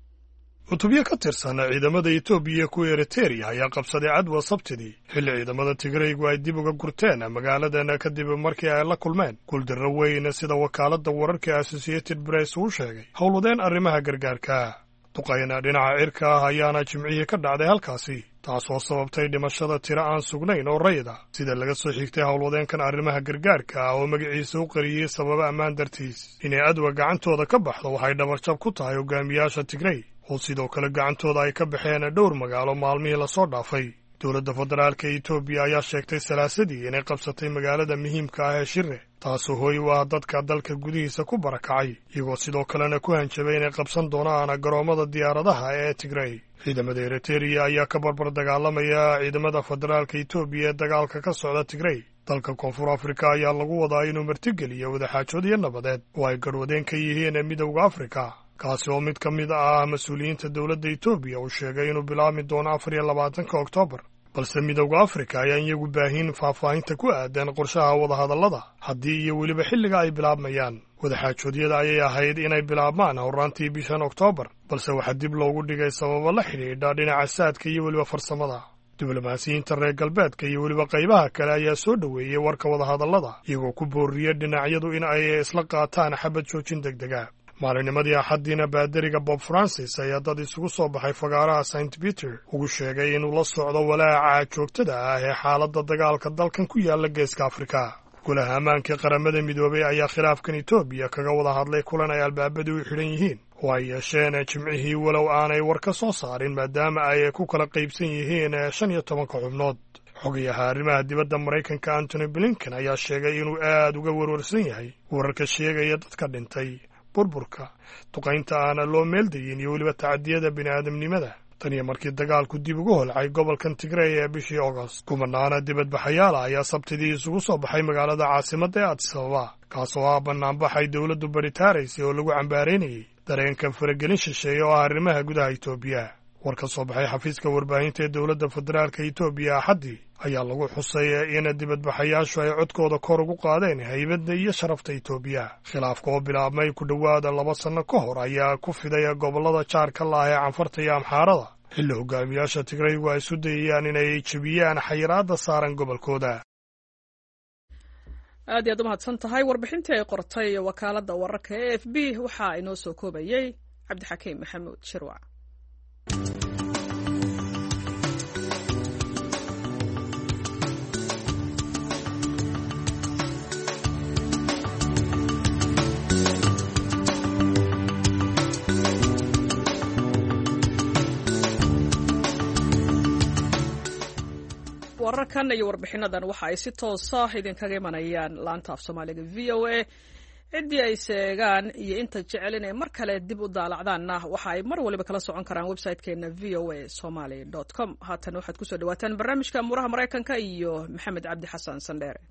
cutubyo ka tirsan ciidamada Itoobiya ku Eritrea ayaa qabsaday Cadwa Sabtidii xilli ciidamada Tigraygu ay dib uga gurteen magaaladan kadib markii ay la kulmeen guuldarro weyn sida wakaaladda wararka Associated Press uu sheegay howlwadeen arrimaha gargaarka. duqayna dhinaca cirka ah ayaana jimcihii ka dhacday halkaasi taasoo sababtay dhimashada tiro aan sugnayn oo rayid ah sida laga soo xigtay howlwadeenkan arrimaha gargaarka ah oo magaciisa u qariyey sababa ammaan dartiis. inay Cadwa gacantooda ka baxdo waxay dhabarjab ku tahay hogaamiyaasha Tigray oo sidoo kale gacantooda ay ka baxeen dhowr magaalo maalmihii la soo dhaafay. dowladda federaalka Itoobiya ayaa sheegtay salaasadii inay qabsatay magaalada muhiimka ah ee Shire taasoo hooy u ah dadka dalka gudihiisa ku barakacay iyagoo sidoo kalena ku hanjabay inay qabsan doonaan garoomada diyaaradaha ee Tigray. ciidamada Eritrea ayaa ka barbar dagaalamaya ciidamada federaalka Itoobiya ee dagaalka ka socda Tigray. dalka koonfur Afrika ayaa lagu wadaa inuu martigeliyo wadaxaajoodyo nabadeed oo ay garwadeen ka yihiin midowda Afrika kaasi oo mid ka mid ah mas-uuliyiinta dowladda Itoobiya uu sheegay inuu bilaabmi doono afar iyo labaatanka Oktoobar, balse midowda Afrika ayaan iyagu baahin faahfaahinta ku aadan qorshaha wadahadallada haddii iyo weliba xilliga ay bilaabmayaan. wadaxaajoodyada ayay ahayd inay bilaabmaan horraantii bishan Oktoobar, balse waxaa dib loogu dhigay sababo la xidhiidha dhinaca saadka iyo weliba farsamada. diblomaasiyiinta reer galbeedka iyo weliba qaybaha kale ayaa soo dhoweeyey warka wadahadallada iyagoo ku booriyey dhinacyadu in ay isla qaataan xabad joojin degdega. maalinimadii axaddiina baadariga Bob Francis ayaa dad isugu soo baxay fagaaraha Saint Peter ugu sheegay inuu la socdo walaaca joogtada ah ee xaaladda dagaalka dalkan ku yaala geeska Afrika. golaha ammaanka qaramada midoobay ayaa khilaafkan Itoobiya kaga wada hadlay kulan ay albaabadu u xidhan yihiin oo ay yeesheen jimcihii walow aanay war ka soo saarin maadaama ay ku kala qaybsan yihiin shan iyo tobanka xubnood. xogayaha arrimaha dibadda Maraykanka Antony Blinken ayaa sheegay inuu aad uga warwarsan yahay wararka sheegaya dadka dhintay, burburka, duqaynta aan loo meeldayin iyo weliba tacadiyada bini'aadamnimada tan iyo markii dagaalku dib ugu holcay gobolkan Tigray ee bishii August. kumanaana dibadbaxayaal ayaa sabtidii isugu soo baxay magaalada caasimadda ee Addis Ababa kaasoo ah banaanbaxay dowladdu baritaaraysay oo lagu cambaaraynayay dareenka faragelin shisheeye oo ah arrimaha gudaha Itoobiya. war ka soo baxay xafiiska warbaahinta ee dowladda federaalka Itoobiya axaddii ayaa lagu xusay in dibadbaxayaashu ay codkooda kor ugu qaadeen haybadda iyo sharafta Itoobiya. khilaafka oo bilaabmay ku dhowaada laba sano ka hor ayaa ku fiday gobollada jaarka la ah ee Canfarta iyo Amxaarada xilli hogaamiyaasha Tigraygu ay isu dayayaan inay jebiyaan xayiraadda saaran gobolkooda. aad iyo aad u mahadsan tahay. warbixintii ay qortay wakaaladda wararka ee F B waxaa inoo soo koobayay Cabdixakiim Maxamuud Shirwac. wararkan iyo warbixinadan waxa ay si toosa idinkaga imanayaan laanta af soomaaliga v o a ciddii ay seegaan iyo inta jecel inay mar kale dib u daalacdaanna waxa ay mar waliba kala socon karaan website-keena v o a somaly dot com. haatan waxaad kusoo dhawaataan barnaamijka amuuraha maraykanka iyo maxamed cabdi xasan sandheere.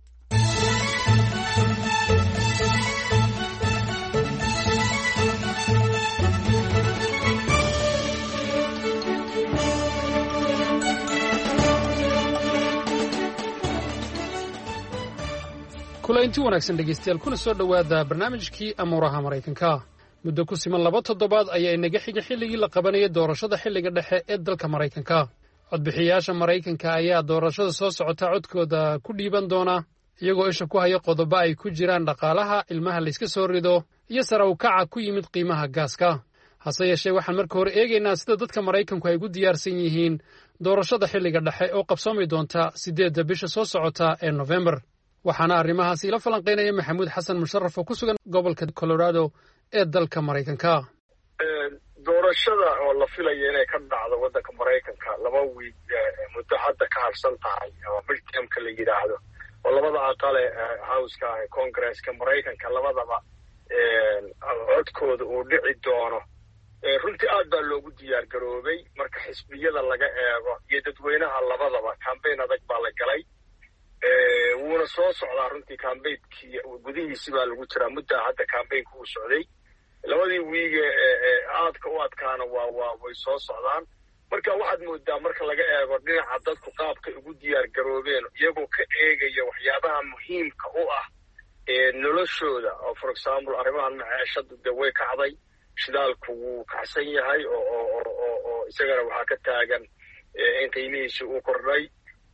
kulaynti wanaagsan dhegaystayaal kuna soo dhowaada barnaamijkii amuuraha maraykanka. muddo ku siman laba toddobaad ayaa inaga xiga xilligii la qabanayay doorashada xilliga dhexe ee dalka maraykanka. codbixiyayaasha maraykanka ayaa doorashada soo socota codkooda ku dhiiban doona iyagoo isha ku haya qodobo ay ku jiraan dhaqaalaha, ilmaha layska soo rido iyo sare u kaca ku yimid qiimaha gaaska. hase yeeshee waxaan marka hore eegaynaa sida dadka maraykanku ay ugu diyaarsan yihiin doorashada xilliga dhexe oo qabsoomi doonta siddeedda bisha soo socota ee nofembar. waxaana arrimahaasi ila falanqaynaya maxamuud xasan musharaf oo ku sugan gobolka colorado ee dalka maraykanka. doorashada oo la filaya inay ka dhacdo waddanka maraykanka laba wiig muddo hadda ka harsan tahay oo midtermka la yidhaahdo oo labada aqale howska ah ee congresska maraykanka labadaba codkooda uu dhici doono. runtii aad baa loogu diyaar garoobay marka xisbiyada laga eego iyo dadweynaha labadaba cambayn adag baa la galay. wuuna soo socdaa runtii cambaynkii gudihiisi baa lagu jiraa muddaa hadda cambaynka uu socday. labadii wiige aadka u adkaana waa waa way soo socdaan. marka waxaad moodaa marka laga eego dhinaca dadku qaabkay ugu diyaar garoobeen iyagoo ka eegaya waxyaabaha muhiimka u ah noloshooda oo for example arrimahan maciishadu dee way kacday, shidaalku wuu kacsan yahay oo oo isagana waxaa ka taagan in qiimihiisi uu kordhay.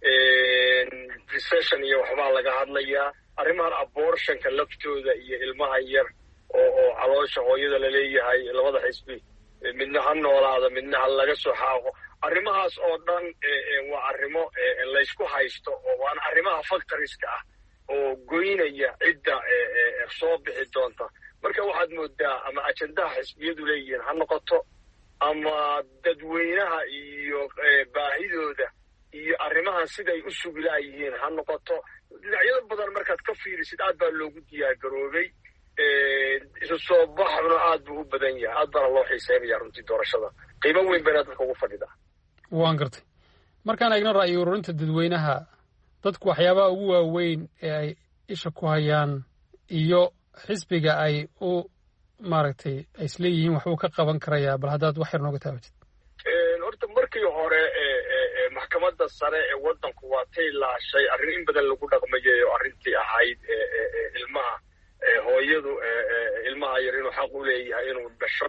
recession iyo waxbaa laga hadlayaa. arrimahan abortionka laftooda iyo ilmaha yar oo oo caloosha hooyada laleeyahay labada xisbi midna ha noolaado midna ha laga soo xaaqo. arrimahaas oo dhan waa arrimo laysku haysto oo waana arrimaha factoriska ah oo goynaya cidda soo bixi doonta. marka waxaad moodaa ama ajendaha xisbiyadu leeyihiin ha noqoto ama dadweynaha iyo baahidooda iyo arrimahan siday u sugilaayihiin ha noqoto. dhinacyada badan markaad ka fiirisid aad baa loogu diyaar garoobay. isu soo baxna aad buu u badan yahay, aad baana loo xiiseynaya runtii doorashada. qiimo weyn bayna dadka ugu fadhidaa. waan gartay. markaan eegno ra'yi ururinta dadweynaha, dadku waxyaabaha ugu waaweyn ee ay isha ku hayaan iyo xisbiga ay u maaragtay ay isleeyihiin waxbuu ka qaban karayaa, bal haddaad wax yar nooga taabatid. horta markii hore maxkamadda sare ee waddanku waa tay laashay arrin in badan lagu dhaqmayay oo arrintii ahayd ilmaha hooyadu ilmaha yar inuu xaq u leeyahay inuu dhasho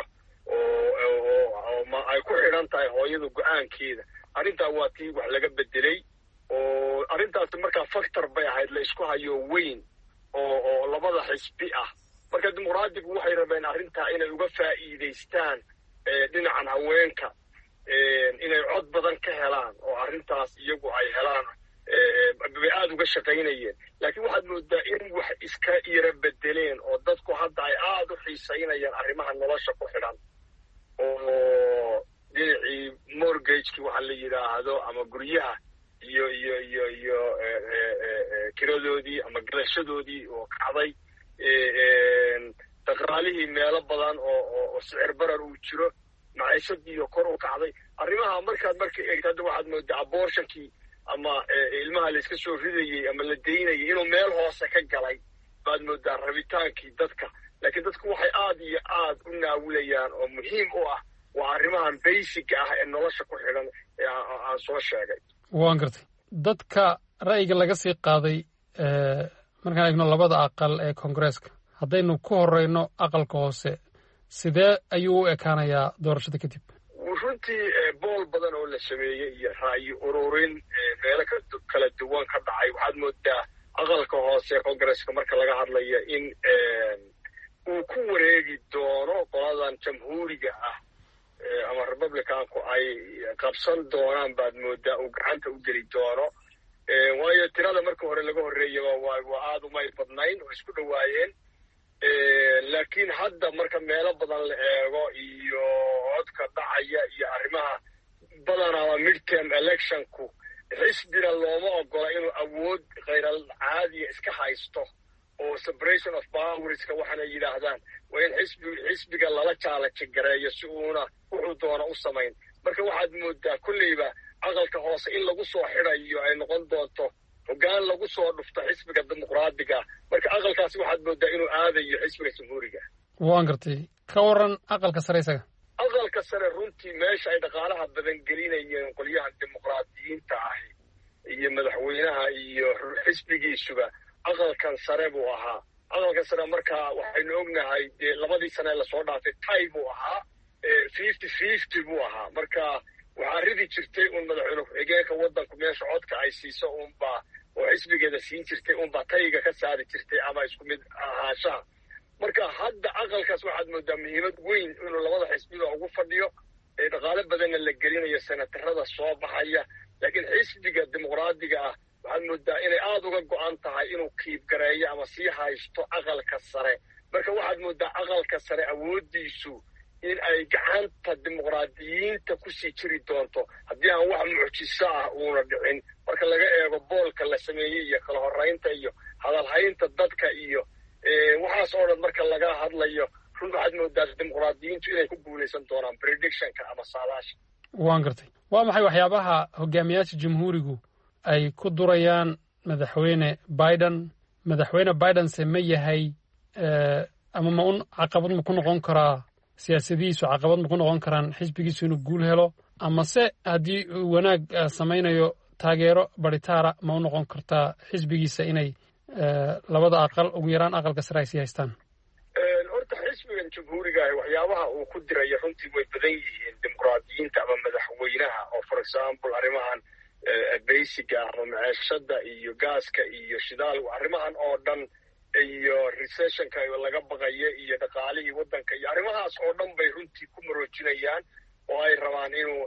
oo ma ay ku xidhan tahay hooyadu go-aankeeda. arrintaa waa tii wax laga bedelay oo arrintaasi markaa factor bay ahayd la isku hayo weyn oo oo labada xisbi ah. marka dimuqraadigu waxay rabeen arrintaa inay uga faa'iidaystaan dhinacan haweenka inay cod badan ka helaan oo arrintaas iyagu ay helaan bay aada uga shaqaynayeen. laakiin waxaad moodaa in wax iska yara bedeleen oo dadku hadda ay aada u xiisaynayaan arrimaha nolosha ku xidhan oo dhinacii mortgagekii waxa la yidhaahdo ama guryaha iyo iyo iyo iyo kiradoodii ama galashadoodii oo kacday, dhaqaalihii meelo badan oo oo sicir barar uu jiro, maciishadiiyo kor u kacday. arrimaha markaad marka eegto hadda waxaad moodaa abortionkii ama ilmaha layska soo ridayey ama la daynayay inuu meel hoose ka galay baad moodaa rabitaankii dadka. laakiin dadku waxay aad iyo aad u naawilayaan oo muhiim u ah waa arrimahan basiga ah ee nolosha ku xidhan ee aan soo sheegay. waan gartay. dadka ra'yiga laga sii qaaday markaan eegno labada aqal ee koongareeska, haddaynu ku horeyno aqalka hoose, sidee ayuu u ekaanayaa doorashada kadib? runtii bool badan oo la sameeyey iyo ra'yi ururin meelo kala duwan ka dhacay. waxaad moodaa aqalka hoose ee koongareeska marka laga hadlaya in uu ku wareegi doono qoladan jamhuuriga ah ama republicanku ay qabsan doonaan baad moodaa uu gacanta u geli doono. waayo tirada marka hore laga horreeyaba waa aada umay badnayn oo isku dhowaayeen. laakiin hadda marka meelo badan la eego iyo codka dhacaya iyo arrimaha badanaa midterm electionku xisbina looma ogola inuu awood khayral caadiya iska haysto oo separation of powerska waxaana yidhaahdaan waa in xisbi xisbiga lala jaalaji gareeyo si uuna wuxuu doona u samayn marka waxaad moodaa kolleyba aqalka hoose in lagu soo xidhayo ay noqon doonto hoggaan lagu soo dhufto xisbiga dimuqraadiga marka aqalkaasi waxaad moodaa inuu aadayo xisbiga jamhuuriga waan gartay ka waran aqalka sare isaga aqalka sare runtii meesha ay dhaqaalaha badan gelinayeen qolyahan dimuqraadiyiinta ahi iyo madaxweynaha iyo xisbigiisuba aqalkan sare buu ahaa aqalkan sare markaa waxaynu ognahay dee labadii sane lasoo dhaafay tay buu ahaa fifty fifty buu ahaa marka waxaa ridi jirtay un madaxweyne ku-xigeenka waddanku meesha codka ay siiso unbaa oo xisbigeeda siin jirtay unbaa tayga ka saari jirtay ama isku mid ahaanshaha marka hadda aqalkaas waxaad moodaa muhiimad weyn inuu labada xisbiba ugu fadhiyo ee dhaqaale badanna la gelinayo senatarada soo baxaya laakiin xisbiga dimuqraadiga ah waxaad moodaa inay aada uga go-an tahay inuu kiibgareeyo ama sii haysto aqalka sare marka waxaad moodaa aqalka sare awooddiisu in ay gacanta dimuqraadiyiinta kusii jiri doonto haddii aan wax mucjiso ah uuna dhicin marka laga eego boolka la sameeyey iyo kala horeynta iyo hadalhaynta dadka iyo waxaas oo dhan marka laga hadlayo run waxaad moodaa dimuqraadiyiintu inay ku guulaysan doonaan predictionka ama saadaasha waan gartay waa maxay waxyaabaha hogaamiyaasha jamhuurigu ay ku durayaan madaxweyne biden madaxweyne bidense ma yahay ama ma un caqabad ma ku noqon karaa siyaasadihiisu caqabad ma ku noqon karaan xisbigiisu inuu guul helo amase haddii uu wanaag samaynayo taageero baritaara ma u noqon kartaa xisbigiisa inay labada aqal ugu yaraan aqalka sare ay sii haystaan horta xisbigan jamhuurigaah waxyaabaha uu ku diraya runtii way badan yihiin dimuqraadiyiinta ama madaxweynaha oo for example arrimahan basiga ama maceeshada iyo gaaska iyo shidaal arrimahan oo dhan iyo recessionka laga baqayo iyo dhaqaalihii waddanka iyo arrimahaas oo dhan bay runtii ku maroojinayaan oo ay rabaan inuu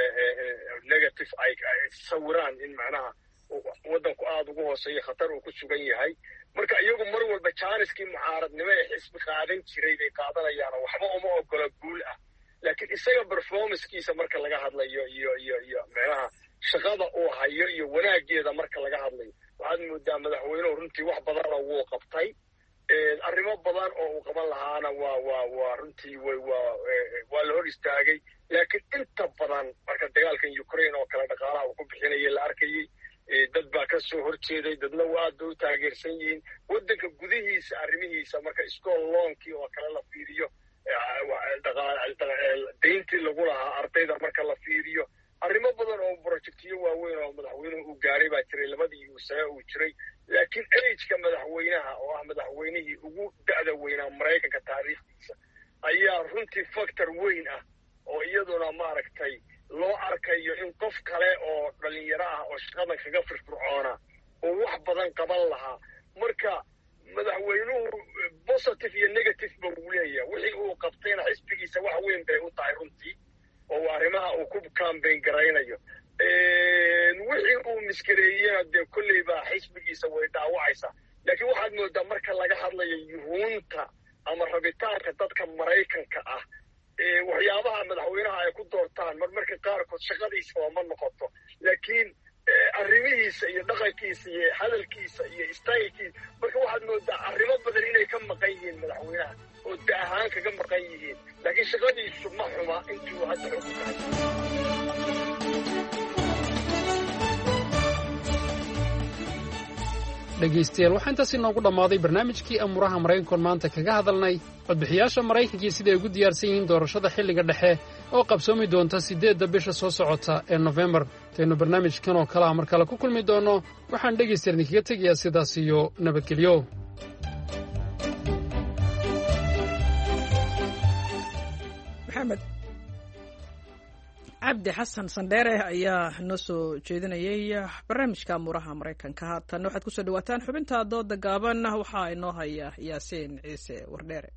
negative ay sawiraan in macnaha waddanku aada ugu hooseeyo khatar uu ku sugan yahay marka iyagu mar walba jaaniskii mucaaradnimo ee xisbi qaadan jiray bay qaadanayaanoo waxba uma ogola guul ah laakiin isaga performancekiisa marka laga hadlayo iyo iyo iyo macnaha shaqada uu hayo iyo wanaageeda marka laga hadlayo waxaad moodaa madaxweynuhu runtii wax badana wuu qabtay arrimo badan oo uu qaban lahaana waa waa waa runtii way waa waa la hor istaagay laakiin inta badan marka dagaalkan ukraine oo kale dhaqaalaha uu ku bixinayay la arkayay dad baa ka soo horjeeday dadna waa aad bay u taageersan yihiin waddanka gudihiisa arrimihiisa marka school loonkii oo kale la fiiriyo dayntii lagu lahaa ardayda marka la fiiriyo arrimo badan oo projectiyo waaweyn oo madaxweynuhu uu gaaray baa jiray labadii sane uu jiray laakiin ageka madaxweynaha oo ah madaxweynihii ugu da'da weynaa maraykanka taariikhdiisa ayaa runtii factor weyn ah oo iyaduna maaragtay loo arkayo in qof kale oo dhalinyaro ah oo shaqadan kaga firfircoona oo wax badan qaban lahaa marka madaxweynuhu positive iyo negative ba uu leeyahay wixii uu qabtayna xisbigiisa wax weyn bay u tahay runtii oo arrimaha uu ku campaign garaynayo wixii uu miskareeyena dee kolleyba xisbigiisa way dhaawacaysaa laakiin waxaad moodaa marka laga hadlayo yuhuunta ama rabitaanka dadka maraykanka ah waxyaabaha madaxweynaha ay ku doortaan mar marka qaarkood shaqadiisaba ma noqoto laakiin arrimihiisa iyo dhaqankiisa iyo hadalkiisa iyo istaylkiisa marka waxaad moodaa arrimo badan inay ka maqan yihiin madaxweynaha oo da ahaan kaga maqan yihiin laakiin shaqadiisu ma xuma intuu hadda xog tahay dhegaystayaal waxaa intaas inoogu dhammaaday barnaamijkii amuuraha maraykankoon maanta kaga hadalnay codbixiyaasha maraykankii siday ugu diyaarsan yihiin doorashada xilliga dhexe oo qabsoomi doonta siddeedda bisha soo socota ee nofembar intaynu barnaamijkan oo kale ah mar kale ku kulmi doonno waxaan dhegaystayaal idinkaga tegayaa sidaas iyo nabadgelyo maxamed cabdi xasan sandheere ayaa noo soo jeedinayay barnaamijka amuuraha maraykanka haatan waxaad kusoo dhawaataan xubinta dooda gaaban waxaa inoo haya yaasiin ciise wardheere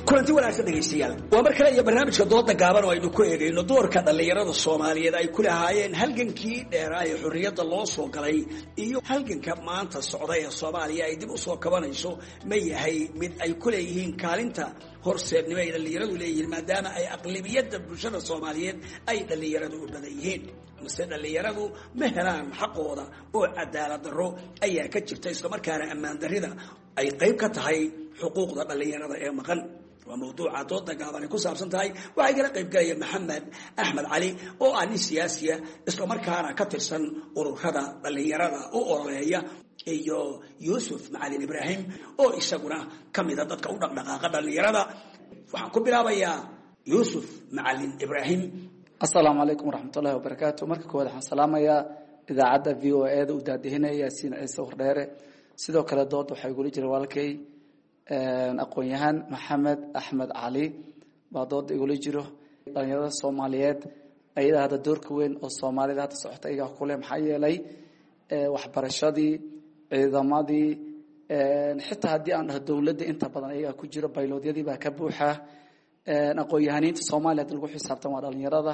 kulanti wanaagsan dhegaystayaal waa mar kale iyo barnaamijka dooda gaaban oo aynu ku eegayno doorka dhallinyarada soomaaliyeed ay ku lahaayeen halgankii dheeraa ee xorriyadda loo soo galay iyo halganka maanta socda ee soomaaliya ay dib u soo kabanayso ma yahay mid ay ku leeyihiin kaalinta horseednimo ay dhallinyaradu leeyihiin maadaama ay aqlabiyadda bulshada soomaaliyeed ay dhallinyaradu u badan yihiin mise dhallinyaradu ma helaan xaqooda oo cadaalad darro ayaa ka jirta islamarkaana ammaan darrida ay qayb ka tahay xuquuqda dhallinyarada ee maqan waa mawduuca dooda gaaban ay ku saabsan tahay waxay kala qayb galaya maxamed axmed cali oo ah nin siyaasiya islamarkaana ka tirsan ururada dhallinyarada u ololeeya iyo yuusuf macalin ibraahim oo isaguna ka mida dadka u dhaqdhaqaaqa dhallinyarada waxaan ku bilaabayaa yuusuf macalin ibraahim asalaamu calaykum waraxmatullahi wabarakaatu marka koowaad waxaan salaamayaa idaacadda v o e da u daadihinaya yaasiin ciise wardheere sidoo kale dood waxaa igula jira walaalkay aqoon-yahaan maxamed axmed cali baa dooda igula jiro dhalinyarada soomaaliyeed ayadaa hadda doorka weyn oo soomaalida hadda socota iyagaa kule maxaa yeelay waxbarashadii ciidamadii xitaa haddii aan dhaho dowladda inta badan ayagaa ku jiro bayloodyadii baa ka buuxa aqoon-yahaniinta soomaaliya hadda lagu xisaabtan waa dhalinyarada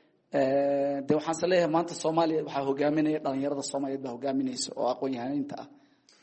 de waxaanse leeyahay maanta soomaaliya waxaa hogaaminaya dhalinyarada soomaaliyeed baa hogaaminaysa oo aqoon-yahaniinta ah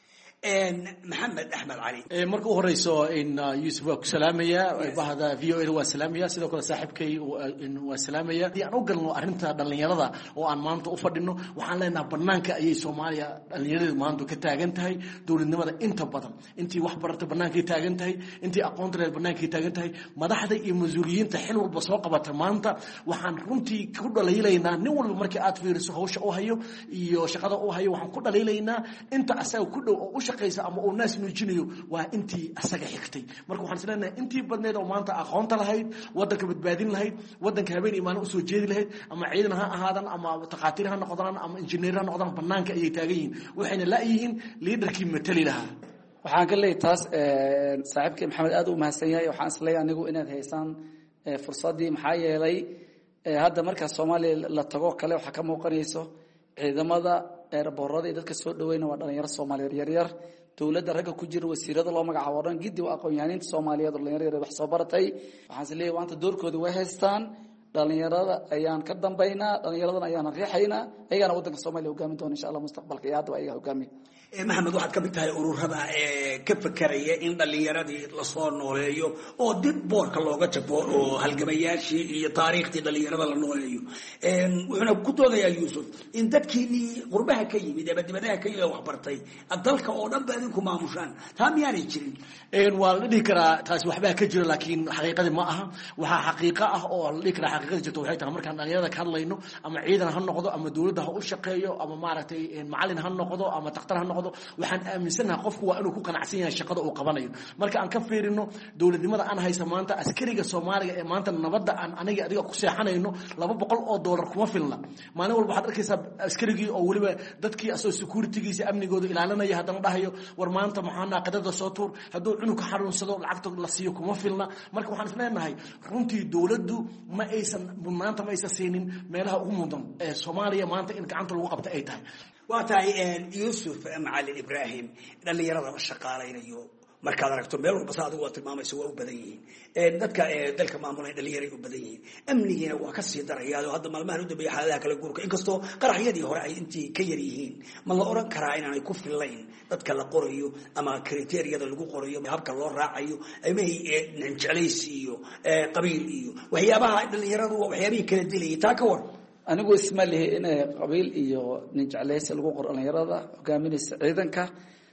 maxamed axmed cali marka u horeyso in yuusuf waa ku salaamaya bahda v o a waa salaamaya sidoo kale saaxiibkay waa salaamaya haddii aan u galno arrinta dhallinyarada oo aan maanta u fadhino waxaan leenaha banaanka ayay soomaaliya dhallinyaradu maanta ka taagan tahay dowladnimada inta badan intii wax barata bannaankay taagan tahay intii aqoonta leed bannaankay taagan tahay madaxda iyo mas-uuliyiinta xil walba soo qabata maanta waxaan runtii ku dhaliilaynaa nin walba markii aad fiiriso hawsha u hayo iyo shaqada u hayo waxaan ku dhaliilaynaa inta asaga ku dhow oo u ama uu naas nuujinayo waa intii asaga xigtay marka waxaan islenahay intii badneed oo maanta aqoonta lahayd wadanka badbaadin lahayd wadanka habeen iyo maalin usoo jeedi lahayd ama ciidan ha ahaadan ama takhaatiir ha noqdaan ama injineer ha noqdaan banaanka ayay taagan yihiin waxayna la-yihiin liidarkii matali lahaa waxaan ka leeyahay taas saaxiibkay maxamed aad u mahadsan yahay waxaan isleeyahay anigu inaad haysaan fursadii maxaa yeelay hadda markaa soomaaliya la tago kale waxaa ka muuqanayso ciidamada eeraboorada iyo dadka soo dhaweyna waa dhalinyaro soomaaliyeed yaryar dowladda ragga ku jira wasiirada loo magacaabo o dhan giddi waa aqoon-yahaniinta soomaaliyeed oo dhalinyaro yaryar wax soo baratay waxaan is leeyahay maanta doorkooda way haystaan dhalinyarada ayaan ka dambaynaa dhalinyaradana ayaan riixaynaa ayagaana waddanka soomaaliya hogaamin doona insha allah mustaqbalka iyo hadda waa ayaga hogaamiya maxamed waxaad ka mid tahay ururada ee ka fekeraya in dhallinyaradii lasoo nooleeyo oo dib boorka looga jabo oo halgamayaashii iyo taariikhdii dhallinyarada la nooleeyo wuxuuna ku doodayaa yuusuf in dadkiinii qurbaha ka yimid ama dibadaha ka yimid waxbartay dalka oo dhan ba idinku maamushaan taa miyaanay jirin waa la dhihi karaa taasi waxbaa ka jiro laakiin xaqiiqadii ma aha waxaa xaqiiqo ah oo la dhihi karaa xaqiiqadii jirto waxay tahay markaan dhallinyarada ka hadlayno ama ciidan ha noqdo ama dowladda ha u shaqeeyo ama maaragtay macallin ha noqdo ama takhtar ha noqdo waxaan aaminsanahay qofku waa inuu ku qanacsan yahay shaqada uu qabanayo marka aan ka fiirino dowladnimada aan haysa maanta askariga soomaaliga ee maanta nabadda aan aniga adiga ku seexanayno laba boqol oo doolar kuma filna maalin walba waxaad arkaysaa askarigii oo weliba dadkii asoo securitygiisa amnigooda ilaalinaya haddana dhahayo war maanta maxaa naaqadada soo tuur hadduu cunugka xanuunsado lacagta la siiyo kuma filna marka waxaan isleenahay runtii dowladdu ma aysan maanta ma aysan siinin meelaha ugu mudan ee soomaaliya maanta in gacanta lagu qabta ay tahay waa tahay yuusuf macalin ibraahim dhallinyarada la shaqaalaynayo markaad aragto meel walba sa adigu waa tilmaamaysa waa u badan yihiin dadka dalka maamulay dhallinyaray u badan yihiin amnigiina waa ka sii darayaa oo hadda maalmahan u dambeeya xaaladaha kala guurka inkastoo qaraxyadii hore ay intii ka yar yihiin ma la oran karaa inaanay ku fillayn dadka la qorayo ama kriteeriyada lagu qorayo habka loo raacayo amay jeclaysi iyo qabiil iyo waxyaabaha dhallinyaradu waa waxyaabihii kala dilayay taa ka war anigu isma lihi in qabiil iyo nin jeclaysi lagu qoro dhalinyarada hogaaminaysa ciidanka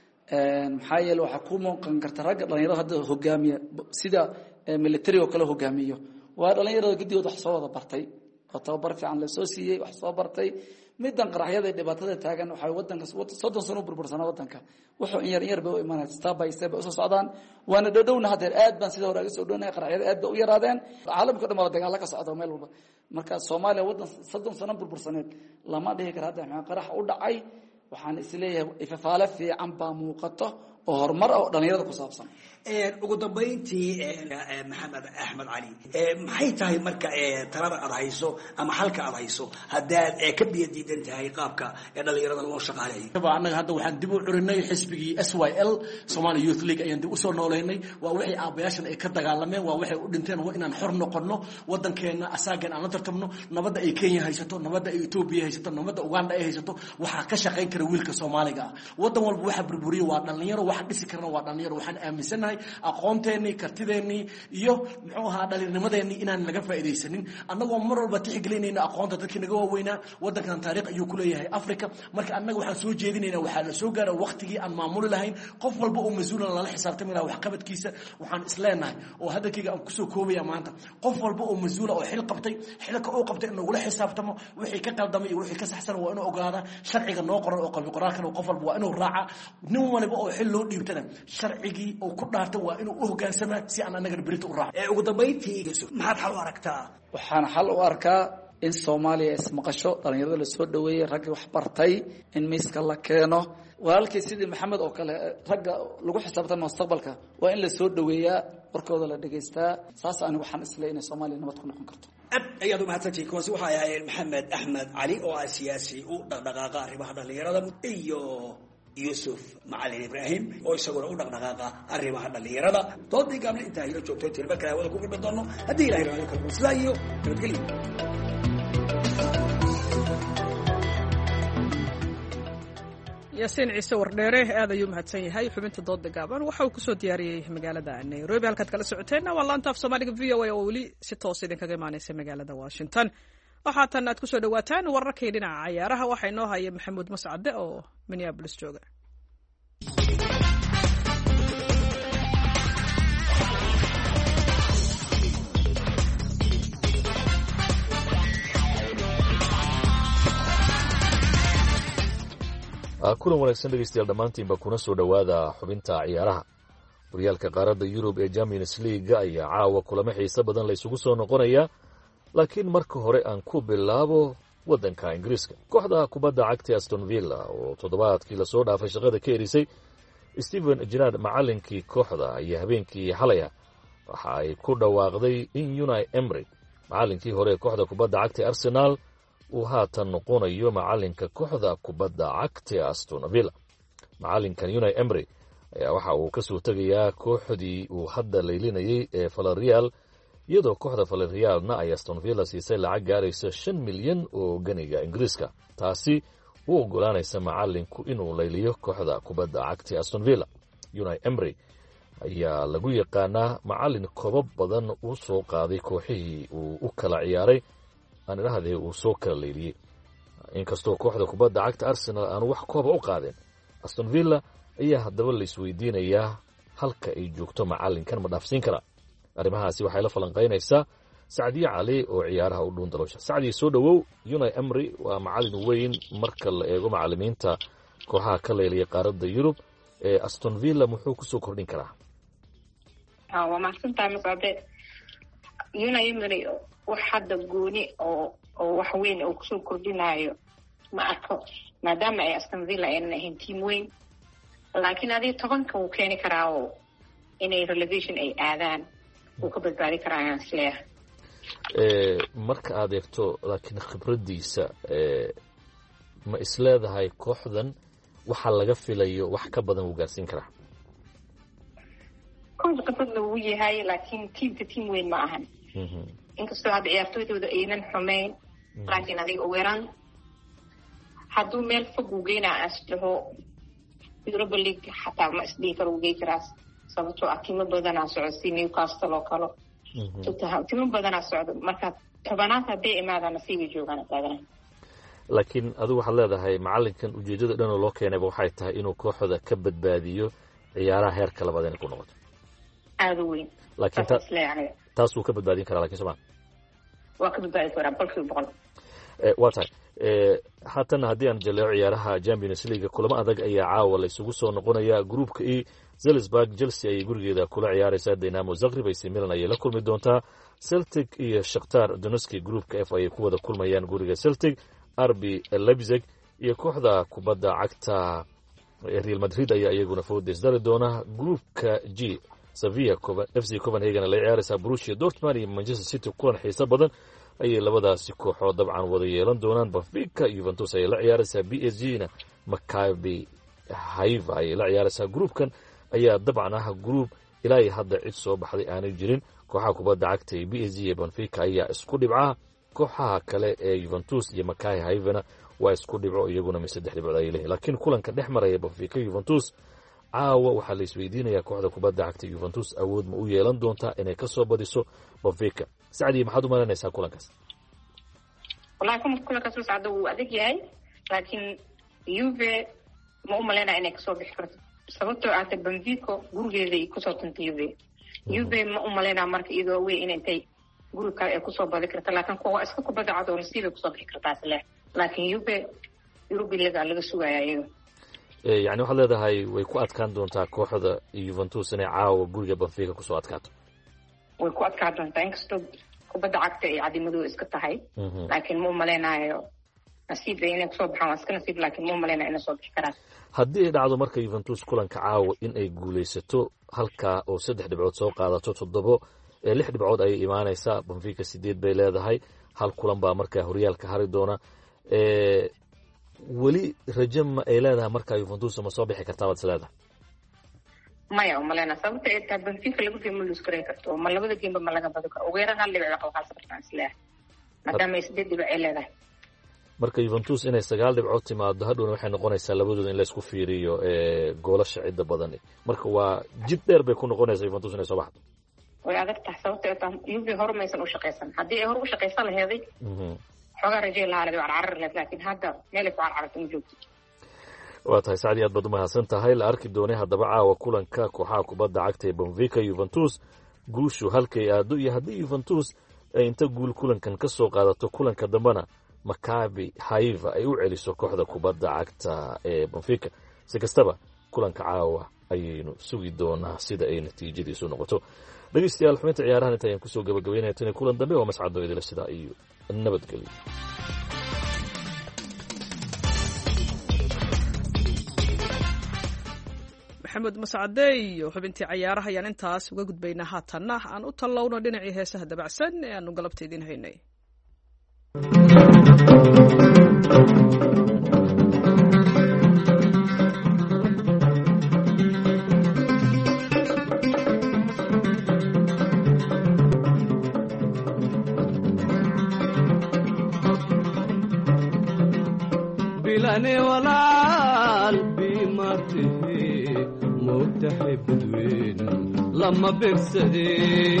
maxaa yeele waxaa ku muuqan karta ragga dhalinyarada hadda hogaamiya sida military oo kale hogaamiyo waa dhalinyarada gidigood wax soo wada bartay oo tababar fiican lasoo siiyey wax soo bartay midan qaraxyada dhibaatada taagan waxay wadanka soddon sano u burbursanaa wadanka wuxuu in yar in yar bay u imaanaya step by step bay usoo socdaan waana dhowdhowna haddeer aad baan sida hore aga soo dhownaya qaraxyada aad bay u yaraadeen caalamka o dhan baa dagaalo ka socda meel walba marka soomaaliya waddan soddon sano burbursaneed lama dhihi kara hadda maxaa qarax u dhacay waxaan isleeyahay ifafaale fiican baa muuqato oo horumar ah oo dhalinyarada ku saabsan ugu dambayntii maxamed axmed cali maxay tahay marka talada aad hayso ama halka aad hayso haddaad ka biyo diidan tahay qaabka dhalinyarada loo shaqaaleeyo annaga hadda waxaan dib u curinay xisbigii S Y L Somali Youth League ayaan dib u soo nooleynay waa wixii aabayaashan ay ka dagaalameen waa waxay u dhinteen waa inaan xor noqono wadankeena asaagan aan la tartamno nabadda ay Kenya haysato nabadda ay Ethiopia haysato nabadda Uganda ay haysato waxa ka shaqeyn kara wiilka Soomaaliga ah wadan walba waxa burburiyo waa dhalinyaro waxa dhisi karna waa dhalinyaro waxaan aaminsanahay aqoonteeni kartideeni iyo muxuu ahaa dhalinnimadeeni inaan laga faa'iideysanin annagoo mar walba tixgelinayna aqoonta dadkii naga waaweynaa wadankan taariikh ayuu ku leeyahay Afrika marka annaga waxaan soo jeedinaynaa waxa la soo gaaray waqtigii aan maamuli lahayn qof walba oo mas'uul lala xisaabtami lahaa wax qabadkiisa waxaan isleenahay oo hadalkayga aan ku soo koobaya maanta qof walba oo mas'uul oo xil qabtay xilka uu qabtay inuu la xisaabtamo wixii ka qaldamay iyo wixii ka saxsan waa inuu ogaada sharciga noo qoran oo qabi qoraalkan qof walba waa inuu raaca nin waliba oo xil loo dhiibtana sharcigii oo ku dhaartay waa inuu u hoggaansama si aan anaga berito u raaco ee ugu dambayntii maxaad xal u aragtaa waxaan xal u arkaa in Soomaaliya ismaqasho dhalinyarada la soo dhaweeyay rag wax bartay in miiska la keeno walaalkii sidii maxamed oo kale ragga lagu xisaabtan mustaqbalka waa in la soo dhaweeyaa warkooda la dhageystaa saas anigu waxaan isleeyahay Soomaaliya nabad ku noqon karto ab ayadu mahadsantii kuwaasi waxa ay ahaayeen maxamed axmed cali oo ah siyaasi u dhaqdhaqaaqa arrimaha dhalinyarada iyo Yusuf Macalin Ibrahim oo isaguna u dhaqdhaqaaqa arrimaha dhalinyarada doodii gaabna inta ay joogto tirba kale wada ku gudbi doono haddii ilaahay raalli ka noqdo sidaa iyo nabadgelyo yaasiin ciise wardheere aad ayuu mahadsan yahay xubinta dooda gaaban waxa uu kusoo diyaariyey magaalada Nairobi halkaad kala socoteenna waa laanta af Soomaaliga V O A oo weli si toos idinkaga imaanaysa magaalada Washington waxaa tan aad kusoo dhawaataan wararkii dhinaca ciyaaraha waxaa inoo haya Maxamuud Mascade oo Minneapolis jooga kulan wanaagsan dhegeystayaal dhammaantiinba kuna soo dhowaada xubinta ciyaaraha horyaalka qaaradda Yurub ee Champions League ayaa caawa kulamo xiiso badan la isugu soo noqonaya laakiin marka hore aan ku bilaabo wadanka Ingiriiska kooxda kubadda cagta Aston Villa oo toddobaadkii la soo dhaafay shaqada ka erisay Steven Gerrard macallinkii kooxda ayaa habeenkii xalay waxa ay ku dhawaaqday in Unai Emery macallinkii hore ee kooxda kubadda cagta Arsenal uu haatan noqonayo macallinka kooxda kubadda cagta Aston Villa macallinkan Unai Emery ayaa waxa uu ka soo tagayaa kooxdii uu hadda leylinayay ee Villarreal iyadoo kooxda Villarrealna ay Aston Villa siisay lacag gaaraysa shan milyan oo ganiga Ingiriiska taasi u ogolaanaysa macallinku inuu leyliyo kooxda kubadda cagta Aston Villa Unai Emery ayaa lagu yaqaanaa macallin koobo badan uu soo qaaday kooxihii uu u kala ciyaaray aan idhahdee uu soo kala leeliyey inkastoo kooxda kubadda cagta Arsenal aan wax kooba u qaadeen Aston Villa ayaa haddaba la isweydiinayaa halka ay joogto macallinkan ma dhaafsiin karaa arrimahaasi waxay la falanqaynaysaa Sacdiye Cali oo ciyaaraha u dhuun dalosha Sacdiye soo dhawow Unai Emery waa macallin weyn marka la eego macallimiinta kooxaha ka leeliyay qaaradda Yurub ee Aston Villa muxuu ku soo kordhin karaa waa mahadsantahay Mascade Unai Emery wax hadda gooni oo oo wax weyn oo kusoo kordhinayo ma arko maadaama ay Aston Villa aynan ahayn team weyn laakiin adii tobanka uu keeni karaa oo inay relegation ay aadaan uu ka badbaadi karaa isleeyahay marka aad eegto laakiin khibraddiisa ma isleedahay kooxdan waxa laga filayo wax ka badan uu gaarsiin karaa kooxda khibradda wuu yahay laakiin teamka team weyn ma ahan inkastoo hadda ciyaartooydooda aynan xumayn laakiin adiga weeraan hadduu meel fog uu geynaa asdhaho Europa League xataa ma isdhihi karo uu gey karaa sababtoo ah timo badanaa socdo si Newcastle oo kale timo badanaa socdo marka tobanaad hadday imaadaan nasiibay joogaan taagana laakiin adigu waxaad leedahay macallinkan ujeedada dhan oo loo keenayba waxay tahay inuu kooxda ka badbaadiyo ciyaaraha heerka labaad inay ku noqoto aada u weyn laakiin taas wuu ka badbaadin karaa lakiin sooma waa ka badbaadi karaa boqolkiiba boqol waa tahay haatan haddii aan jaleeco ciyaaraha Champions League kulamo adag ayaa caawa la isugu soo noqonaya groupka E Salzburg Chelsea ay gurigeeda kula ciyaaraysaa Dinamo Zagreb ay Milan ay la kulmi doontaa Celtic iyo Shakhtar Donetsk groupka F ay ku wada kulmayaan guriga Celtic R B Leipzig iyo kooxda kubadda cagta Real Madrid ayaa iyaguna foodeys dari doona groupka G Sevilla F C Copenhagen la ciyaaraysaa Borussia Dortmund iyo Manchester City kulan xiiso badan ayay labadaasi kooxood dabcan wada yeelan doonaan. Benfica Juventus ay la ciyaaraysaa B S G na Maccabi Haifa ay la ciyaaraysaa. Groupkan ayaa dabcan ah group ilaa iyo hadda cid soo baxday aanay jirin. kooxaha kubadda cagta ee B S G iyo Benfica ayaa isku dhibca. kooxaha kale ee Juventus iyo Maccabi Haifana waa isku dhibco iyaguna mid saddex dhibcood ay leeyihiin. laakiin kulanka dhex maraya Benfica Juventus caawa waxaa la isweydiinayaa kooxda kubadda cagta Juventus awood ma u yeelan doontaa inay ka soo badiso Benfica. Sacdi maxaad u malaynaysaa kulankaas? wallahi kuma kulankaas uu sacdo uu adag yahay laakiin Juve ma u malaynaa inay ka soo bixi karto sababtoo ah Benfica gurigeeda ay ku soo tantay Juve. Juve ma u malaynaa marka iyadoo way in intay guri kale ay ku soo badi karto laakiin kuwa iska kubadda cad oo nasiib ku soo bixi kartaa isla laakiin Juve Europe laga laga sugayaa iyada. ee yani waxa leedahay way ku adkaan doontaa kooxda Juventus inay caawa guriga Benfica ku soo adkaato. way ku adkaan doontaa inkastoo kubadda cagta ay cadimadu iska tahay laakiin ma maleenayo nasiib inay ku soo baxaan iska nasiib laakiin ma maleenayo inay soo bixi karaan. haddii ay dhacdo marka Juventus kulanka caawa in ay guuleysato halka oo saddex dhibcood soo qaadato toddobo ee lix dhibcood ay imaanaysaa Benfica sideed bay leedahay hal kulan baa marka horyaalka hari doona. ee wali rajama ay leedahay marka Juventus ma soo bixi kartaa wad salaada maya u malena sababta ay tahay Benfica lagu geemo lu iskray karto ma labada geemba ma laga bado karo ugu yaraan hal dhibic oo khalad kartaan isla maadaama ay sideed dhibic ay leedahay marka Juventus inay sagaal dhibcood timaado hadhow waxay noqonaysaa labadooda in la isku fiiriyo ee goolasha cid badan marka waa jid dheer bay ku noqonaysaa Juventus inay soo baxdo way adag tahay sababta ay tahay Juve hormaysan u shaqeysan haddii ay hor u shaqeysan lahayd xogaa rajay lahayd waa carar laakiin hadda meel ku cararto ma joogto. waa tahay Sacdi aad baad u mahadsan tahay la arki doonay haddaba caawa kulanka kooxaha kubadda cagta ee Benfica Juventus guushu halkay aado iyo haddii Juventus ay inta guul kulankan ka soo qaadato kulanka dambana Maccabi Haifa ay u celiso kooxda kubadda cagta ee Benfica. si kastaba kulanka caawa ayaynu sugi doonaa sida ay natiijadiisu noqoto. dhageystayaal xubinta ciyaarahan inta ayaan kusoo gabagabeynaya tan kulan dambe waa mascado idila sida iyo nabadgelyo. maxamed mascade iyo xubintii cayaaraha ayaan intaas uga gudbaynaa haatanna aan u tallowno dhinacii heesaha dabacsan ee aanu galabta idiin haynay. bilane walaal bimartihi mogtahay badweyn lama beegsade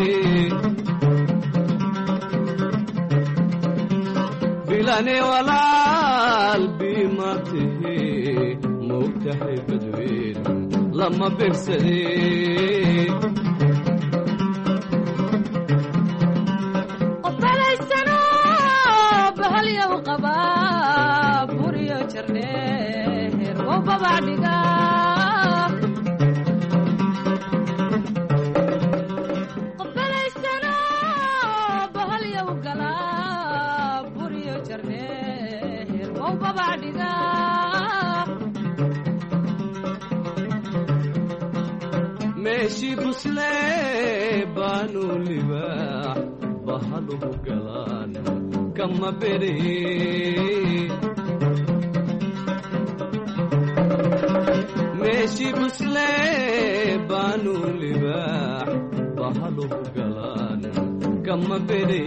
bilane walaal bimartihi mogtahay badweyn lama beegsade qofalaysano bahalyow qabaa buriyo jarneer oo babacdhiga meeshii busle baanu libaax bahaluhu galaan kama bere meeshii busle baanu libaax bahaluhu galaan kama bere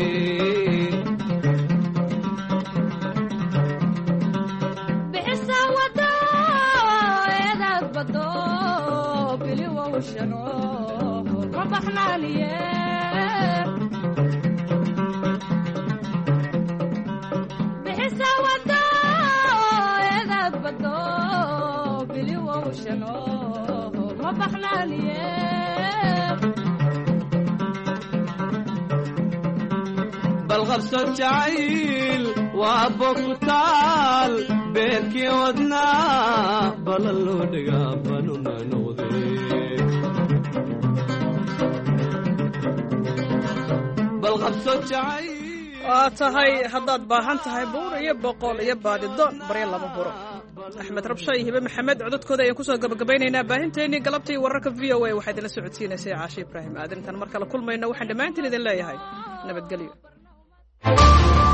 balqabso jacayl waa bokutaal beerkii wadnaa balan loo dhigaa banuna noqde balqabso jacayl waa tahay haddaad baahan tahay buur iyo boqol iyo baadidoon barya lama huro axmed rabsha iyo hibe maxamed codadkooda ayaan kusoo gabagabaynaynaa baahinteennii galabtii wararka v o a waxaa idinla socodsiinaysay caashe ibraahim aadan intaan mar kale kulmayno waxaan dhammaantiin idin leeyahay nabadgelyo